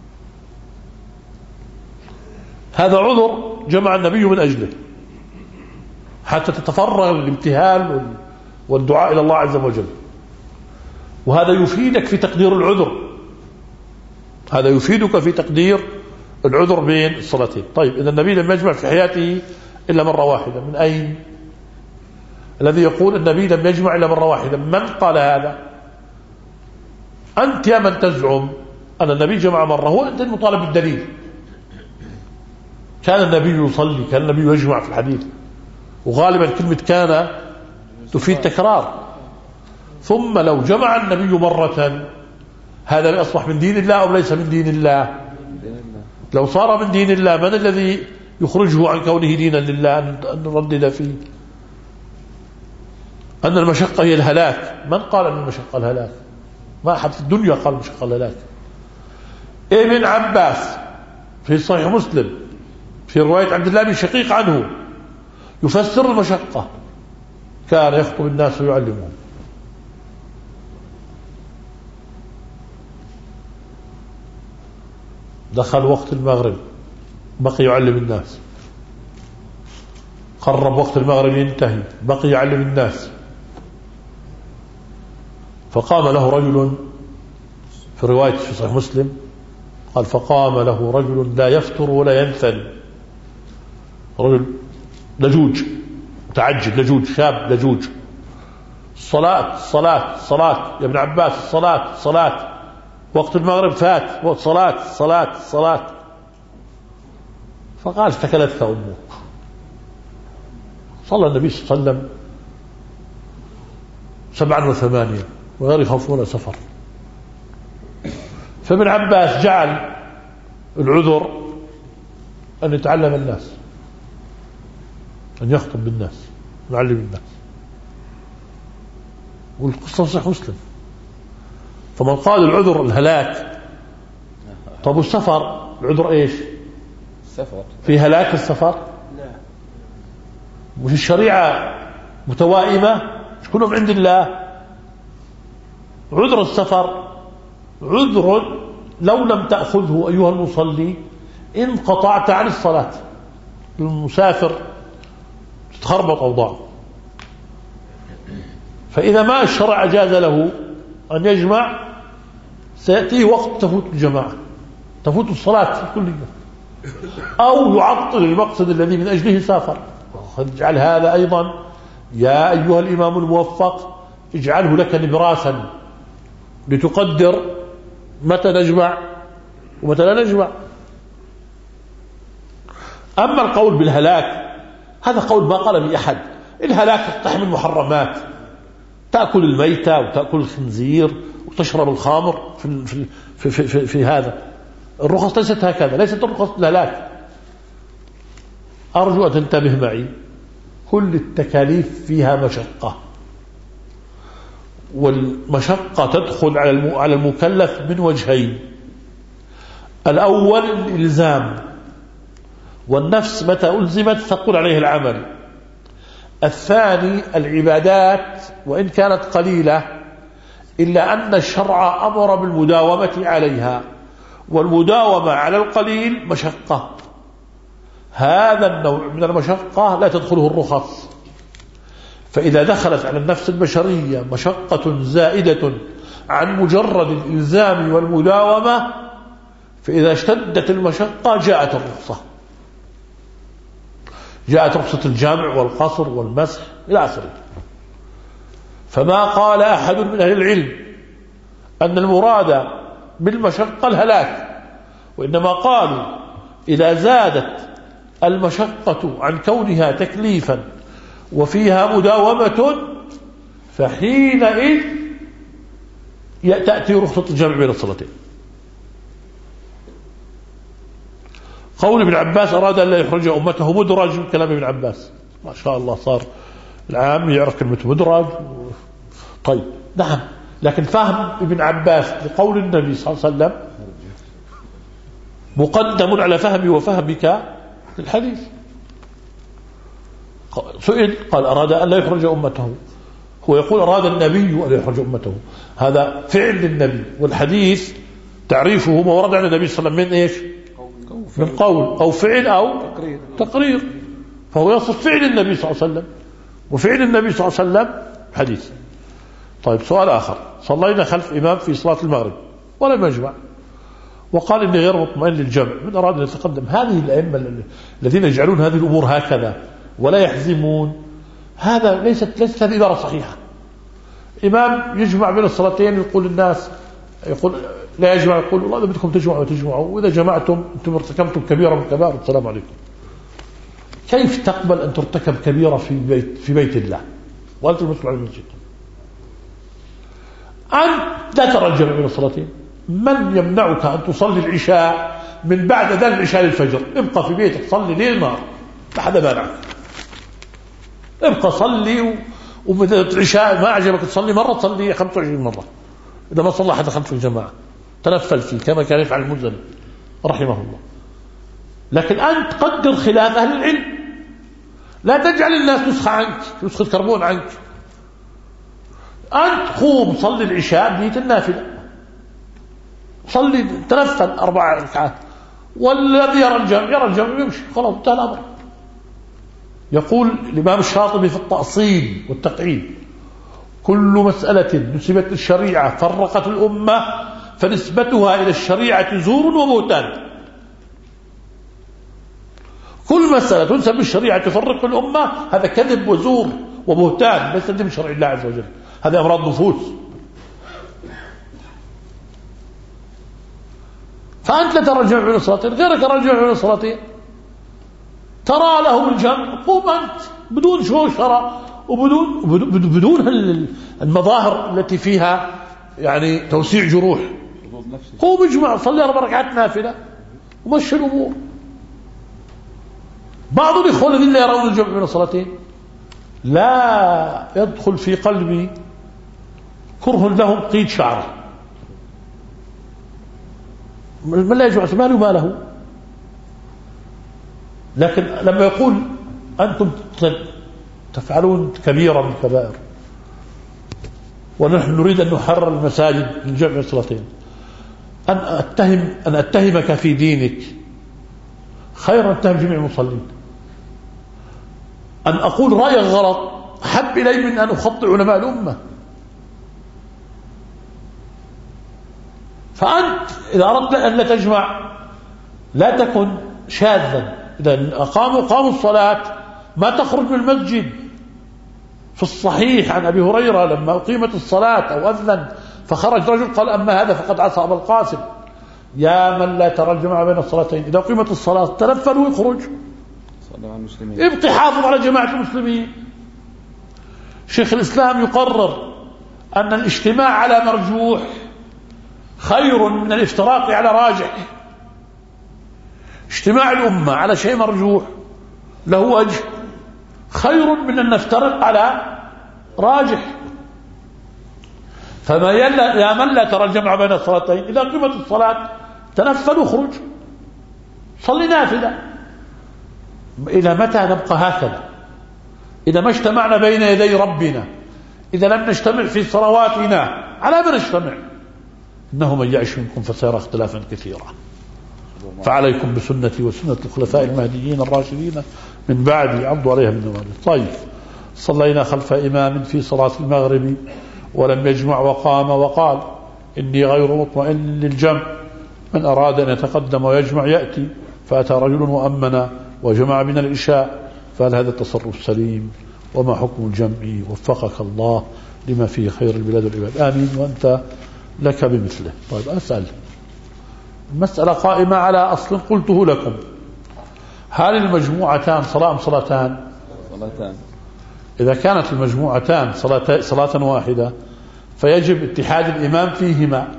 هذا عذر جمع النبي من أجله حتى تتفرغ الابتهال والدعاء إلى الله عز وجل. وهذا يفيدك في تقدير العذر، هذا يفيدك في تقدير العذر بين الصلاتين. طيب، إذا النبي لم يجمع في حياته إلا مرة واحدة. من أين؟ الذي يقول النبي لم يجمع إلا مرة واحدة من قال هذا؟ أنت يا من تزعم أن النبي جمع مرة، هو أنت المطالب بالدليل. كان النبي يصلي، كان النبي يجمع في الحديث، وغالبا كلمة كان تفيد تكرار. ثم لو جمع النبي مرة هذا أصبح من دين الله أو ليس من دين الله؟ لو صار من دين الله من الذي يخرجه عن كونه دينا لله أن نردد فيه؟ أن المشقة هي الهلاك. من قال أن المشقة الهلاك؟ ما أحد في الدنيا قال المشقة الهلاك. ابن عباس في صحيح مسلم في رواية عبد الله بن شقيق عنه يفسر المشقة، كان يخطب الناس ويعلمهم. دخل وقت المغرب بقي يعلم الناس، قرب وقت المغرب ينتهي بقي يعلم الناس. فقام له رجل في رواية في صحيح مسلم قال فقام له رجل لا يفتر ولا ينثن، رجل لجوج متعجل لجوج شاب لجوج، الصلاة الصلاة الصلاة يا ابن عباس الصلاة الصلاة، وقت المغرب فات وقت صلاة صلاة صلاة. فقال اشتكلتك أمك. صلى النبي صلى الله عليه وسلم سبعا وثمانية وغير يخافون سفر. فابن عباس جعل العذر أن يتعلم الناس، أن يخطب بالناس يعلم الناس، والقصة صحيح مسلم. فمن قال العذر الهلاك، طب السفر العذر ايش؟ السفر في هلاك السفر؟ لا، مش الشريعة متوائمة؟ مش كلهم عند الله؟ عذر السفر عذر لو لم تأخذه أيها المصلي انقطعت عن الصلاة. المسافر تتخربط أوضاعه. فإذا ما الشرع جاز له أن يجمع سيأتيه وقت تفوت الجماعة، تفوت الصلاة الكلية، أو يعطل المقصد الذي من أجله سافر. اجعل هذا أيضا يا أيها الإمام الموفق اجعله لك نبراسا لتقدر متى نجمع ومتى لا نجمع. أما القول بالهلاك هذا قول ما قال به أحد. الهلاك تحمل المحرمات، تأكل الميتة وتأكل الخنزير وتشرب الخمر في, في, في, في, في, في هذا. الرخص ليست هكذا، ليست الرخص الهلاك. أرجو أن تنتبه معي، كل التكاليف فيها مشقة، والمشقة تدخل على المكلف من وجهين. الأول الإلزام، والنفس متى ألزمت ثقل عليه العمل. الثاني العبادات وإن كانت قليلة إلا أن الشرع أمر بالمداومة عليها، والمداومة على القليل مشقة. هذا النوع من المشقة لا تدخله الرخص. فإذا دخلت على النفس البشرية مشقة زائدة عن مجرد الإلزام والمداومة، فإذا اشتدت المشقة جاءت الرخصة، جاءت رخصة الجامع والقصر والمسح إلى آخره. فما قال أحد من أهل العلم أن المراد بالمشقة الهلاك، وإنما قالوا إذا زادت المشقة عن كونها تكليفا وفيها مداومة فحينئذ تأتي رخصة الجمع بين الصلاتين. قول ابن عباس أراد أن لا يخرج أمته مدرج من كلام ابن عباس. ما شاء الله صار العام يعرف كلمة مدرج. طيب نعم، لكن فهم ابن عباس لقول النبي صلى الله عليه وسلم مقدم على فهمي وفهمك للحديث. سئل قال أراد أن لا يخرج أمته، هو يقول أراد النبي أن يخرج أمته، هذا فعل للنبي، والحديث تعريفه ما ورد عن النبي صلى الله عليه وسلم من إيش؟ من قول أو فعل أو تقرير. فهو يصف فعل النبي صلى الله عليه وسلم، وفعل النبي صلى الله عليه وسلم حديث. طيب سؤال آخر، صلينا خلف إمام في صلاة المغرب ولم يجمع، وقال إني غير مطمئن للجمع، من أراد أن يتقدم. هذه الأئمة الذين يجعلون هذه الأمور هكذا ولا يحزمون، هذا ليست ليست هذه إدارة صحيحة. إمام يجمع بين الصلاتين يقول الناس، يقول لا يجمع، يقول والله إذا بدكم تجمعوا تجمعوا، وإذا جمعتم أنتم ارتكبتم كبيرة من كبائر. السلام عليكم. كيف تقبل أن ترتكب كبيرة في بيت, في بيت الله وأنت المسؤول عن المسجد؟ أنت لا ترى الجمع بين الصلاتين. من يمنعك أن تصلي العشاء من بعد ذلك العشاء للفجر؟ ابقى في بيتك صلي ليل نهار، لا حدا مانعك، ابقى صلي. وبدأ العشاء ما أعجبك تصلي مرة تصلي خمسة وعشرين مرة، إذا ما صلى حتى خمسة الجماعة تنفل فيه كما كان يفعل المزني رحمه الله. لكن أنت قدر خلاف أهل العلم، لا تجعل الناس نسخة عنك، نسخة كربون عنك. أنت قوم صلي العشاء بنية النافلة، صلي تنفل أربع ركعات، والذي يرى الجمع يرى الجمع يمشي، خلاص انتهى الأمر. يقول الإمام الشاطبي في التأصيل والتقعيد: كل مسألة نسبت الشريعة فرقت الأمة فنسبتها إلى الشريعة زور وبهتان. كل مسألة تنسب الشريعة تفرق الأمة هذا كذب وزور وبهتان، ليس من شرع الله عز وجل، هذه أمراض نفوس. فأنت لا ترى الجمع بين الصلاتين، غيرك يرى الجمع بين الصلاتين، ترى لهم الجمع، قوم أنت بدون شوشرة وبدون بدون المظاهر التي فيها يعني توسيع جروح. قوم اجمع صلي أربع ركعات نافلة ومشي الأمور. بعض الإخوة الذين لا يرون الجمع بين الصلاتين لا يدخل في قلبي كره لهم قيد شعره، من لا يجمع ماله ما له. لكن لما يقول أنتم تفعلون كبيرة من الكبائر ونحن نريد أن نحرر المساجد من جمع الصلاتين، أن أتهم أن أتهمك في دينك خير أن أتهم جميع المصلين. أن أقول رأيك غلط أحب إلي من أن أخطئ علماء الأمة. فأنت إذا أردت أن لا تجمع لا تكن شاذا. إذا أقاموا قاموا الصلاة ما تخرج من المسجد. في الصحيح عن أبي هريرة لما أقيمت الصلاة أو أذن فخرج رجل قال: أما هذا فقد عصى أبا القاسم. يا من لا ترى الجماعة بين الصلاتين، إذا أقيمت الصلاة تنفل ويخرج، ابقي حافظ على جماعة المسلمين. شيخ الإسلام يقرر أن الاجتماع على مرجوح خير من الافتراق على راجح. اجتماع الأمة على شيء مرجوح له وجه خير من أن نفترق على راجح. فما يا من لا ترى الجمع بين الصلاتين، إذا قيمت الصلاة تنفل وخرج صلي نافلة. إلى متى نبقى هكذا؟ إذا ما اجتمعنا بين يدي ربنا، إذا لم نجتمع في صلواتنا، على من نجتمع؟ إنه من يعش منكم فسيرى اختلافا كثيرا. فعليكم بسنتي وسنة الخلفاء المهديين الراشدين من بعدي عضوا عليها بالنواجذ. طيب، صلينا خلف إمام في صلاة المغرب ولم يجمع وقام وقال: إني غير مطمئن للجمع، من أراد أن يتقدم ويجمع يأتي. فأتى رجل وأمنا وجمع من العشاء، فهل هذا التصرف سليم؟ وما حكم الجمع؟ وفقك الله لما فيه خير البلاد والعباد. آمين وأنت لك بمثله. طيب، أسأل المسألة قائمة على أصل قلته لكم: هل المجموعتان صلاة أم صلاتان؟ صلاتان. إذا كانت المجموعتان صلاة, صلاة واحدة فيجب اتحاد الإمام فيهما.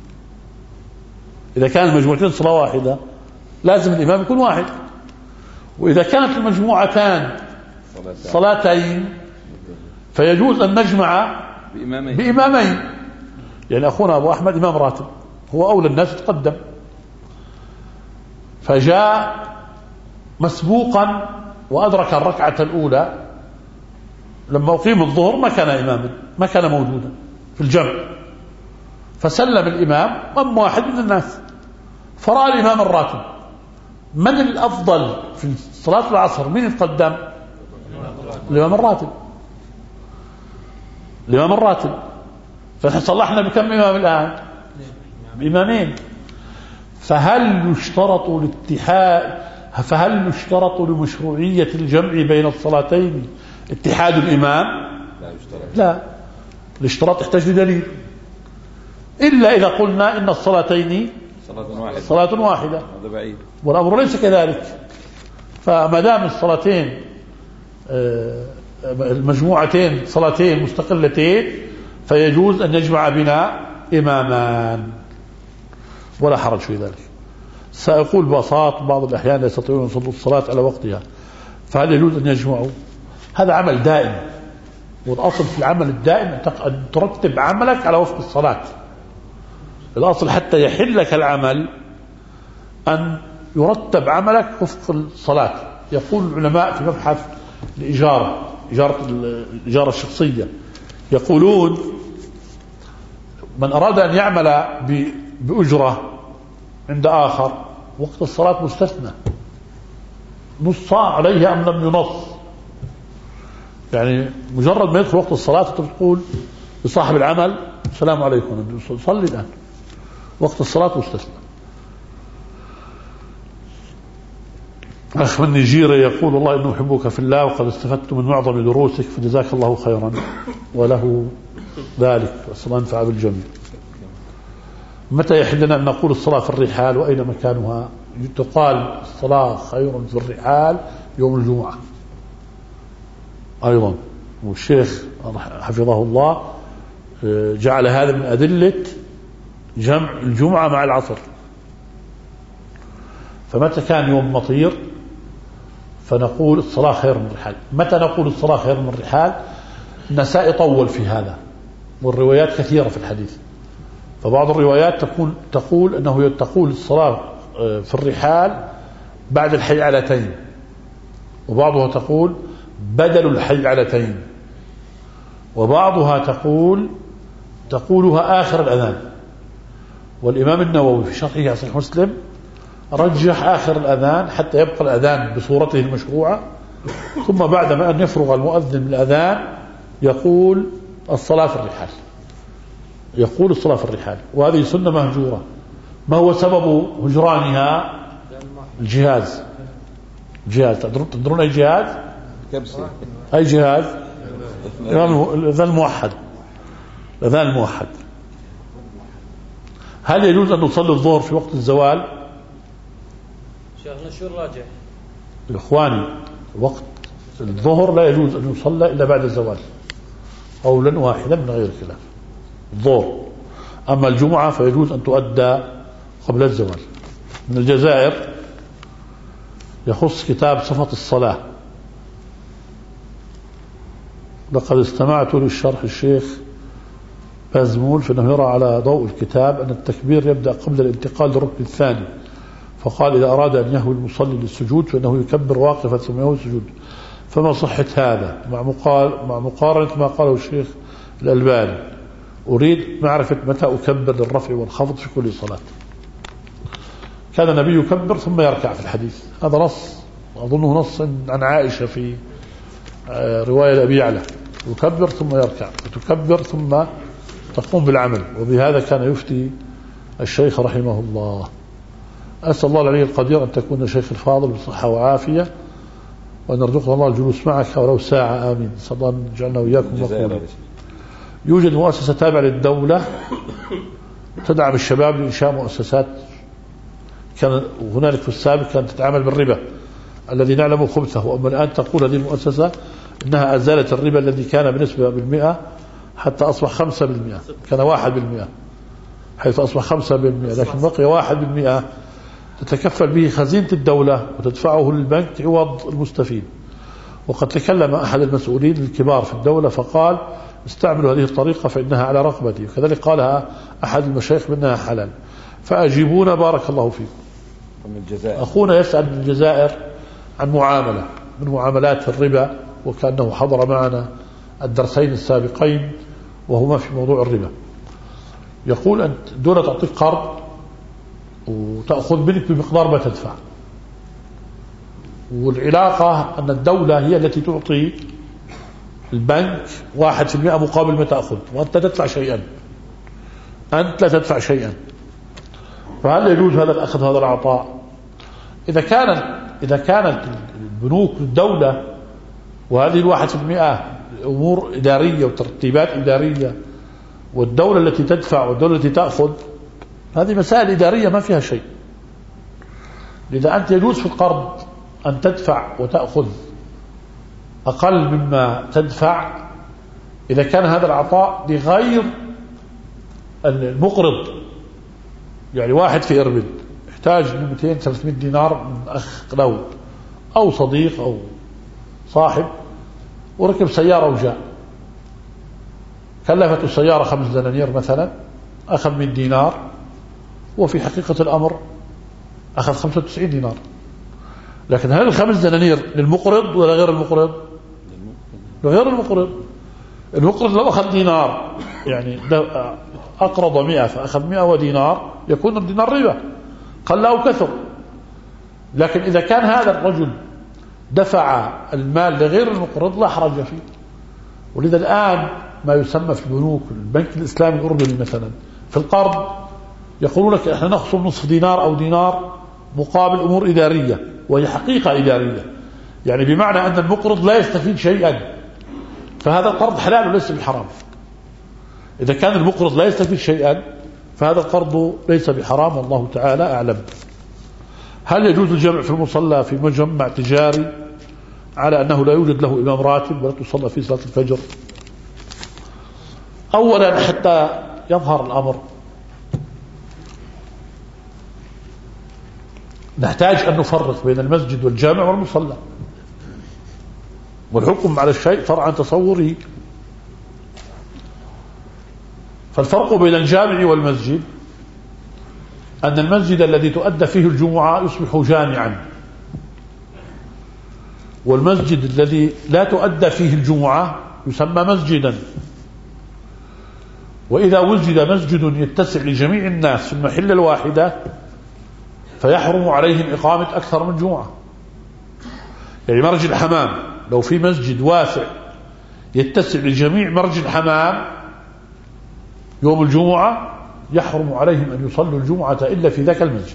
إذا كانت المجموعتين صلاة واحدة لازم الإمام يكون واحد. وإذا كانت المجموعتان صلاتين فيجوز أن نجمع بإمامين, بإمامين. يعني أخونا أبو أحمد إمام راتب، هو أولى الناس يتقدم، فجاء مسبوقا وأدرك الركعة الأولى. لما أقيم الظهر ما كان إماما، ما كان موجودا في الجمع، فسلم الإمام أم واحد من الناس، فرأى الإمام الراتب. من الأفضل في صلاة العصر؟ مين يتقدم؟ الإمام الراتب. الإمام الراتب. فصلحنا بكم إمام الآن؟ بإمامين. فهل يشترط الاتحاد فهل يشترط لمشروعية الجمع بين الصلاتين اتحاد الإمام؟ لا يشترط. لا، الاشتراط يحتاج لدليل، إلا إذا قلنا إن الصلاتين صلاة واحدة, صلاة واحدة. هذا بعيد، والأمر ليس كذلك. فما دام الصلاتين المجموعتين صلاتين مستقلتين فيجوز أن يجمع بنا إمامان ولا حرج في ذلك. سأقول ببساطة بعض الأحيان لا يستطيعون أن يصلوا الصلاة على وقتها، فهل يجوز أن يجمعوا؟ هذا عمل دائم، والأصل في العمل الدائم أن ترتب عملك على وفق الصلاة. الأصل حتى يحل لك العمل أن يرتب عملك وفق الصلاة. يقول العلماء في مبحث الإجارة، إجارة الإجارة الشخصية، يقولون من أراد أن يعمل بأجرة عند آخر وقت الصلاة مستثنى، نص عليه أم لم ينص. يعني مجرد ما يدخل وقت الصلاة تقول لصاحب العمل السلام عليكم صلي الآن، وقت الصلاة مستثنى. أخ من نيجيريا يقول والله إنه أحبك في الله وقد استفدت من معظم دروسك فجزاك الله خيرا وله ذلك، وأسأل الله ينفع بالجميع. متى يحل لنا أن نقول الصلاة في الرحال وأين مكانها؟ تقال الصلاة خير في الرحال يوم الجمعة أيضا، والشيخ حفظه الله جعل هذا من أدلة جمع الجمعة مع العصر. فمتى كان يوم مطير فنقول الصلاة خير من الرحال. متى نقول الصلاة خير من الرحال؟ النسائي طول في هذا، والروايات كثيرة في الحديث. فبعض الروايات تقول تقول أنه تقول الصلاة في الرحال بعد الحيعلتين، وبعضها تقول بدل الحيعلتين، وبعضها تقول تقولها آخر الأذان. والإمام النووي في شرحه على صحيح مسلم رجح آخر الأذان حتى يبقى الأذان بصورته المشروعة، ثم بعد ما أن يفرغ المؤذن من الأذان يقول الصلاة في الرحال، يقول الصلاة في الرحال. وهذه سنة مهجورة. ما هو سبب هجرانها؟ الجهاز. جهاز تدرون أي جهاز؟ أي جهاز؟ الأذان الموحد. الأذان الموحد. هل يجوز أن نصلي الظهر في وقت الزوال؟ شيخنا شو الراجح؟ إخواني وقت الظهر لا يجوز أن يصلى إلا بعد الزوال قولا واحدا من غير خلاف، الظهر. أما الجمعة فيجوز أن تؤدى قبل الزوال. من الجزائر يخص كتاب صفة الصلاة، لقد استمعت للشرح الشيخ بازمول فإنه يرى على ضوء الكتاب أن التكبير يبدأ قبل الانتقال للركن الثاني، فقال إذا أراد أن يهوي المصلي للسجود فإنه يكبر واقفا ثم يهوي السجود. فما صحة هذا مع مع مقارنة ما قاله الشيخ الألباني؟ أريد معرفة متى أكبر للرفع والخفض في كل صلاة. كان النبي يكبر ثم يركع في الحديث، هذا نص أظنه نص عن عائشة في رواية لأبي يعلى، يكبر ثم يركع، وتكبر ثم تقوم بالعمل. وبهذا كان يفتي الشيخ رحمه الله. أسأل الله العلي القدير أن تكون الشيخ الفاضل بصحة وعافية، وأن يرزقنا الله الجلوس معك ولو ساعة. آمين. صلى الله أن يجعلنا وإياكم مقبولين. يوجد مؤسسة تابعة للدولة تدعم الشباب لإنشاء مؤسسات. كان هنالك في السابق كانت تتعامل بالربا الذي نعلم خبثه، وأما الآن تقول هذه المؤسسة إنها أزالت الربا الذي كان بنسبة بالمئة حتى أصبح خمسة بالمئة، كان واحد بالمئة حيث أصبح خمسة بالمئة، لكن بقي واحد بالمئة تتكفل به خزينة الدولة وتدفعه للبنك عوض المستفيد. وقد تكلم أحد المسؤولين الكبار في الدولة فقال استعملوا هذه الطريقة فإنها على رقبتي، وكذلك قالها أحد المشايخ منها حلال. فأجيبونا بارك الله فيكم. من الجزائر أخونا يسأل من الجزائر عن معاملة من معاملات الربا، وكأنه حضر معنا الدرسين السابقين وهما في موضوع الربا. يقول أنت دولة تعطيك قرض وتأخذ منك بمقدار ما تدفع، والعلاقة أن الدولة هي التي تعطي البنك واحد في المئة مقابل ما تأخذ، وأنت تدفع شيئا، أنت لا تدفع شيئا. فهل يجوز هذا الأخذ هذا العطاء؟ إذا كانت إذا كانت البنوك الدولة وهذه الواحد في المئة أمور إدارية وترتيبات إدارية، والدولة التي تدفع والدولة التي تأخذ، هذه مسائل إدارية ما فيها شيء. لذا أنت يجوز في القرض أن تدفع وتأخذ أقل مما تدفع إذا كان هذا العطاء لغير المقرض. يعني واحد في إربد يحتاج مئتين ثلاثمائة دينار من أخ له أو صديق أو صاحب، وركب سيارة وجاء، كلفته السيارة خمس دنانير مثلا، أخذ من دينار، وفي حقيقة الأمر أخذ خمسة وتسعين دينار. لكن هل الخمس دنانير للمقرض ولا غير المقرض؟ لغير المقرض. المقرض لو أخذ دينار يعني أقرض مئة فأخذ مئة ودينار يكون الدينار ربا قل أو كثر. لكن إذا كان هذا الرجل دفع المال لغير المقرض لا حرج فيه. ولذا الآن ما يسمى في البنوك، البنك الإسلامي الأردني مثلا، في القرض يقولون لك احنا نخصم نصف دينار أو دينار مقابل أمور إدارية، وهي حقيقة إدارية، يعني بمعنى أن المقرض لا يستفيد شيئا، فهذا القرض حلال وليس بحرام. إذا كان المقرض لا يستفيد شيئا فهذا القرض ليس بحرام، والله تعالى أعلم. هل يجوز الجمع في المصلى في مجمع تجاري على أنه لا يوجد له إمام راتب ولا تصلى في صلاة الفجر؟ أولا حتى يظهر الأمر نحتاج أن نفرق بين المسجد والجامع والمصلى، والحكم على الشيء فرع عن تصوره. فالفرق بين الجامع والمسجد أن المسجد الذي تؤدى فيه الجمعة يصبح جامعا، والمسجد الذي لا تؤدى فيه الجمعة يسمى مسجدا. وإذا وجد مسجد يتسع لجميع الناس في المحلة الواحدة فيحرم عليهم إقامة أكثر من جمعة. يعني مرج الحمام لو في مسجد واسع يتسع لجميع مرج الحمام يوم الجمعة يحرم عليهم أن يصلوا الجمعة إلا في ذاك المسجد.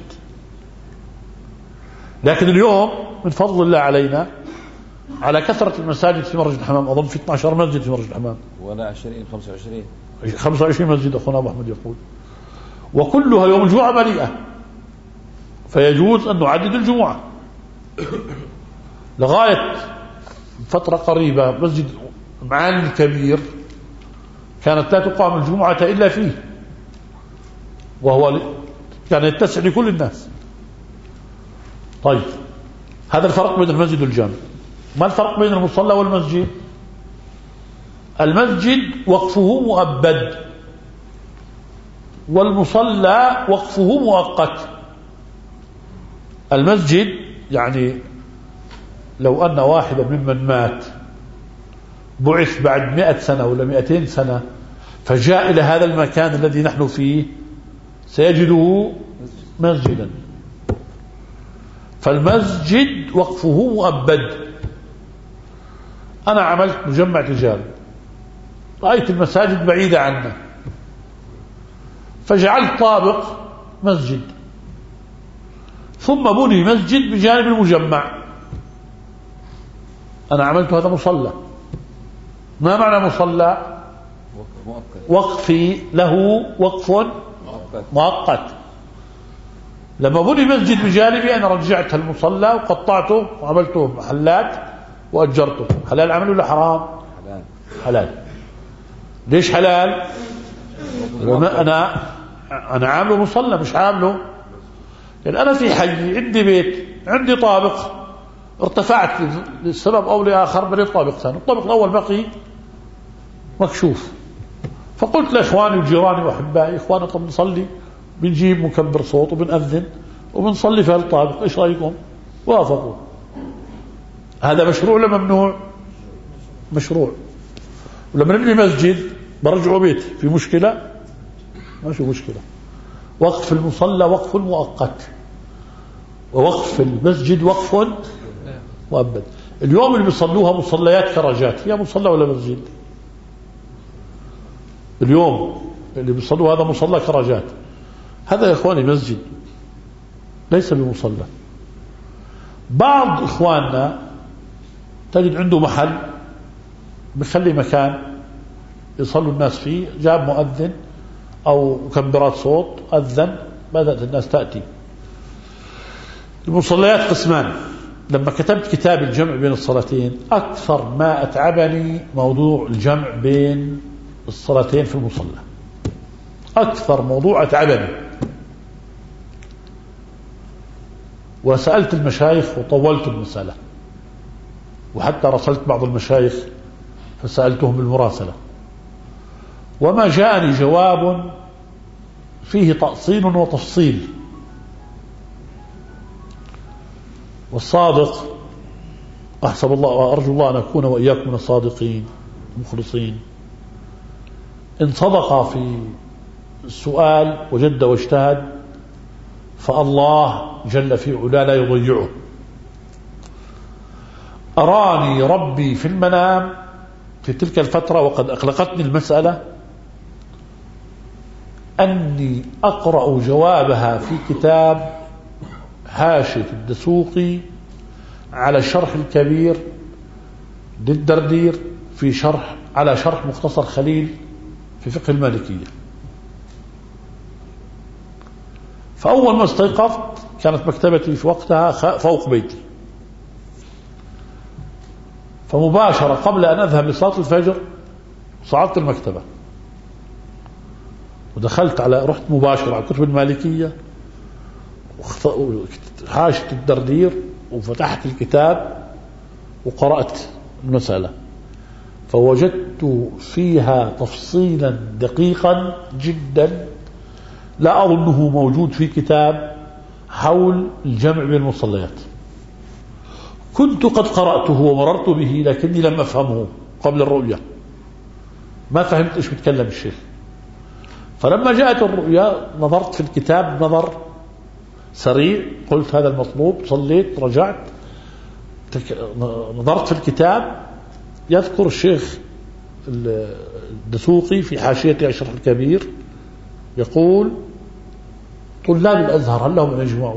لكن اليوم من فضل الله علينا على كثرة المساجد في مرج الحمام، أظن في اثني عشر مسجد في مرج الحمام، ولا عشرين خمسة وعشرين خمسة وعشرين مسجد أخونا أبو أحمد يقول، وكلها يوم الجمعة مليئة، فيجوز أن نعدد الجمعة. لغاية فترة قريبة مسجد معالي الكبير كانت لا تقام الجمعة إلا فيه، وهو كان يتسع لكل الناس. طيب هذا الفرق بين المسجد والجامع. ما الفرق بين المصلى والمسجد؟ المسجد وقفه مؤبد، والمصلى وقفه مؤقت. المسجد يعني لو أن واحدا ممن مات بعث بعد مئة سنة ولا مئتين سنة فجاء إلى هذا المكان الذي نحن فيه سيجده مسجدا. فالمسجد وقفه مؤبد. أنا عملت مجمع تجاري، رأيت المساجد بعيدة عنا فجعلت طابق مسجد، ثم بني مسجد بجانب المجمع. أنا عملت هذا مصلى. ما معنى مصلى؟ وقفي له وقف مؤقت. لما بني مسجد بجانبي أنا رجعت المصلى وقطعته وعملته محلات وأجرته. حلال عمل ولا حرام؟ حلال. حلال. ليش حلال؟ أنا أنا عامله مصلى مش عامله. يعني أنا في حي عندي بيت عندي طابق ارتفعت لسبب أو لآخر بنيت طابق ثاني، الطابق الأول بقي مكشوف، فقلت لإخواني وجيراني وأحبائي إخواني طب نصلي بنجيب مكبر صوت وبنأذن وبنصلي في هالطابق، إيش رأيكم؟ وافقوا. هذا مشروع ولا ممنوع؟ مشروع. ولما نبني مسجد برجعوا بيت في مشكلة؟ ما في مشكلة. وقف المصلى وقف مؤقت، ووقف المسجد وقف مؤبد. اليوم اللي بيصلوها مصليات كراجات هي مصلى ولا مسجد؟ اليوم اللي بيصلوا هذا مصلى كراجات، هذا يا إخواني مسجد ليس بمصلى. بعض إخواننا تجد عنده محل بخلي مكان يصلوا الناس فيه، جاب مؤذن أو مكبرات صوت أذن بدأت الناس تأتي. المصليات قسمان، لما كتبت كتاب الجمع بين الصلاتين أكثر ما أتعبني موضوع الجمع بين الصلاتين في المصلى، أكثر موضوع أتعبني، وسألت المشايخ وطولت المسألة، وحتى رسلت بعض المشايخ فسألتهم بالمراسلة، وما جاءني جواب فيه تأصيل وتفصيل. والصادق أحسب الله وأرجو الله أن أكون وإياكم من الصادقين المخلصين، إن صدق في السؤال وجد واجتهد فالله جل في علا لا يضيعه. أراني ربي في المنام في تلك الفترة وقد أقلقتني المسألة أني أقرأ جوابها في كتاب حاشية الدسوقي على الشرح الكبير للدردير في شرح على شرح مختصر خليل في فقه المالكية. فأول ما استيقظت كانت مكتبتي في وقتها فوق بيتي، فمباشرة قبل أن أذهب لصلاة الفجر صعدت المكتبة ودخلت على رحت مباشرة على كتب المالكية حاشية الدردير وفتحت الكتاب وقرأت المسألة، فوجدت فيها تفصيلا دقيقا جدا لا أظنه موجود في كتاب حول الجمع بين المصليات. كنت قد قرأته ومررت به لكني لم أفهمه قبل الرؤية، ما فهمت إيش بيتكلم الشيخ. فلما جاءت الرؤيا نظرت في الكتاب نظر سريع، قلت هذا المطلوب، صليت رجعت نظرت في الكتاب يذكر الشيخ الدسوقي في حاشيته على الشرح الكبير يقول طلاب الأزهر هل لهم أن يجمعوا؟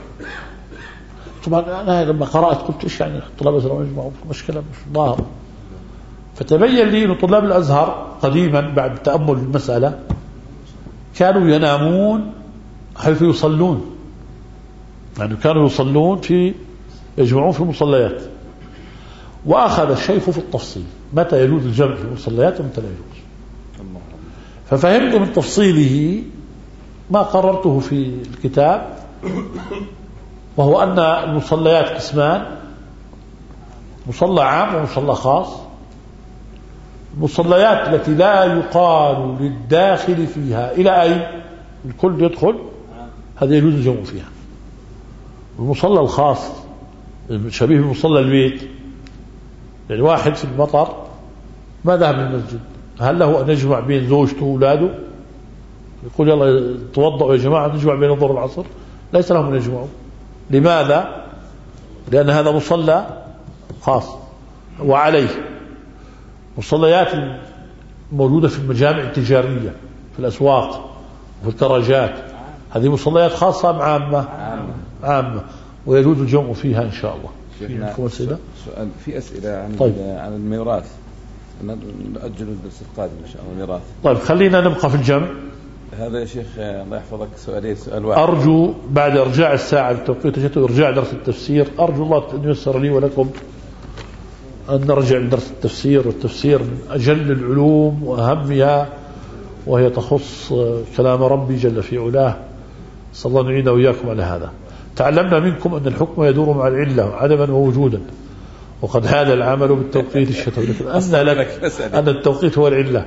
طبعا أنا لما قرأت قلت إيش يعني طلاب الأزهر يجمعوا؟ مشكلة مش ظاهر. فتبين لي أن طلاب الأزهر قديما بعد تأمل المسألة كانوا ينامون حيث يصلون، يعني كانوا يصلون في يجمعون في المصليات، وأخذ الشيخ في التفصيل متى يجوز الجمع في المصليات ومتى لا يجوز. ففهمت من تفصيله ما قررته في الكتاب، وهو أن المصليات قسمان، مصلى عام ومصلى خاص. المصليات التي لا يقال للداخل فيها إلى أين الكل يدخل هذا يجوز الجمع فيها. المصلى الخاص شبيه بمصلى البيت، يعني واحد في المطر ما ذهب للمسجد هل له أن يجمع بين زوجته وأولاده؟ يقول يلا توضعوا يا جماعة نجمع بين الظهر والعصر؟ ليس لهم أن يجمعوا. لماذا؟ لأن هذا مصلى خاص. وعليه مصليات موجودة في المجامع التجارية في الأسواق وفي الدراجات، هذه مصليات خاصة أم عامة؟ عامة, عامة. ويجوز الجمع فيها إن شاء الله. في أسئلة؟ سؤال في أسئلة عن طيب. عن الميراث، نأجل الدرس القادم إن شاء الله الميراث. طيب خلينا نبقى في الجمع. هذا يا شيخ الله يحفظك سؤالين، سؤال واحد. أرجو بعد إرجاع الساعة للتوقيت جت إرجاع درس التفسير، أرجو الله أن ييسر لي ولكم أن نرجع لدرس التفسير، والتفسير من أجل العلوم وأهمها، وهي تخص كلام ربي جل في علاه. صلى الله نعينا وإياكم على هذا. تعلمنا منكم أن الحكم يدور مع العلة عدما ووجودا، وقد هذا العمل بالتوقيت الشتوي، لكن أن لك أن التوقيت هو العلة.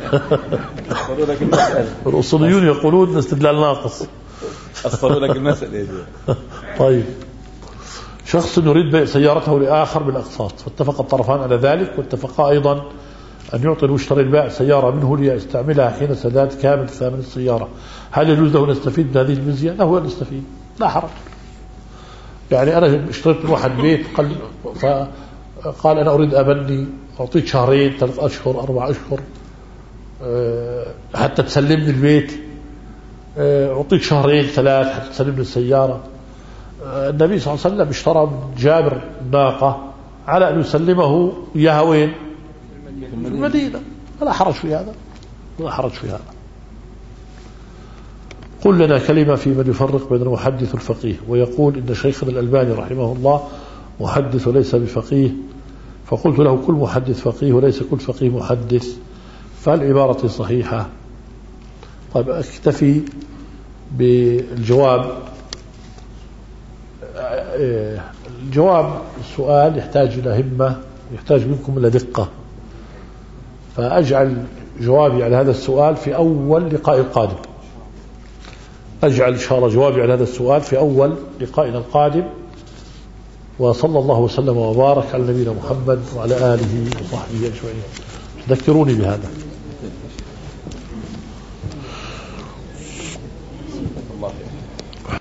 الأصوليون يقولون استدلال ناقص. أصلوا لك المسألة. طيب، شخص يريد بيع سيارته لآخر بالأقساط، فاتفق الطرفان على ذلك، واتفقا أيضا أن يعطي المشتري البائع سيارة منه ليستعملها حين سداد كامل ثمن السيارة. هل يجوز له أن يستفيد من هذه المزية؟ له أن يستفيد، لا حرج. يعني أنا اشتريت من واحد بيت قال, فقال أنا أريد أبني، أعطيك شهرين ثلاث أشهر أربع أشهر حتى تسلمني البيت، أعطيك شهرين ثلاث حتى تسلمني السيارة. النبي صلى الله عليه وسلم اشترى من جابر ناقة على أن يسلمه إياها وين؟ في المدينة. لا حرج في هذا، لا حرج في هذا. قل لنا كلمة في من يفرق بين المحدث والفقيه ويقول إن شيخنا الألباني رحمه الله محدث وليس بفقيه، فقلت له كل محدث فقيه وليس كل فقيه محدث، فالعبارة صحيحة. طيب أكتفي بالجواب. الجواب السؤال يحتاج إلى همة، يحتاج منكم إلى دقة، فأجعل جوابي على هذا السؤال في أول لقاء القادم. أجعل إن شاء الله جوابي على هذا السؤال في أول لقائنا القادم. وصلى الله وسلم وبارك على نبينا محمد وعلى آله وصحبه أجمعين. ذكروني بهذا.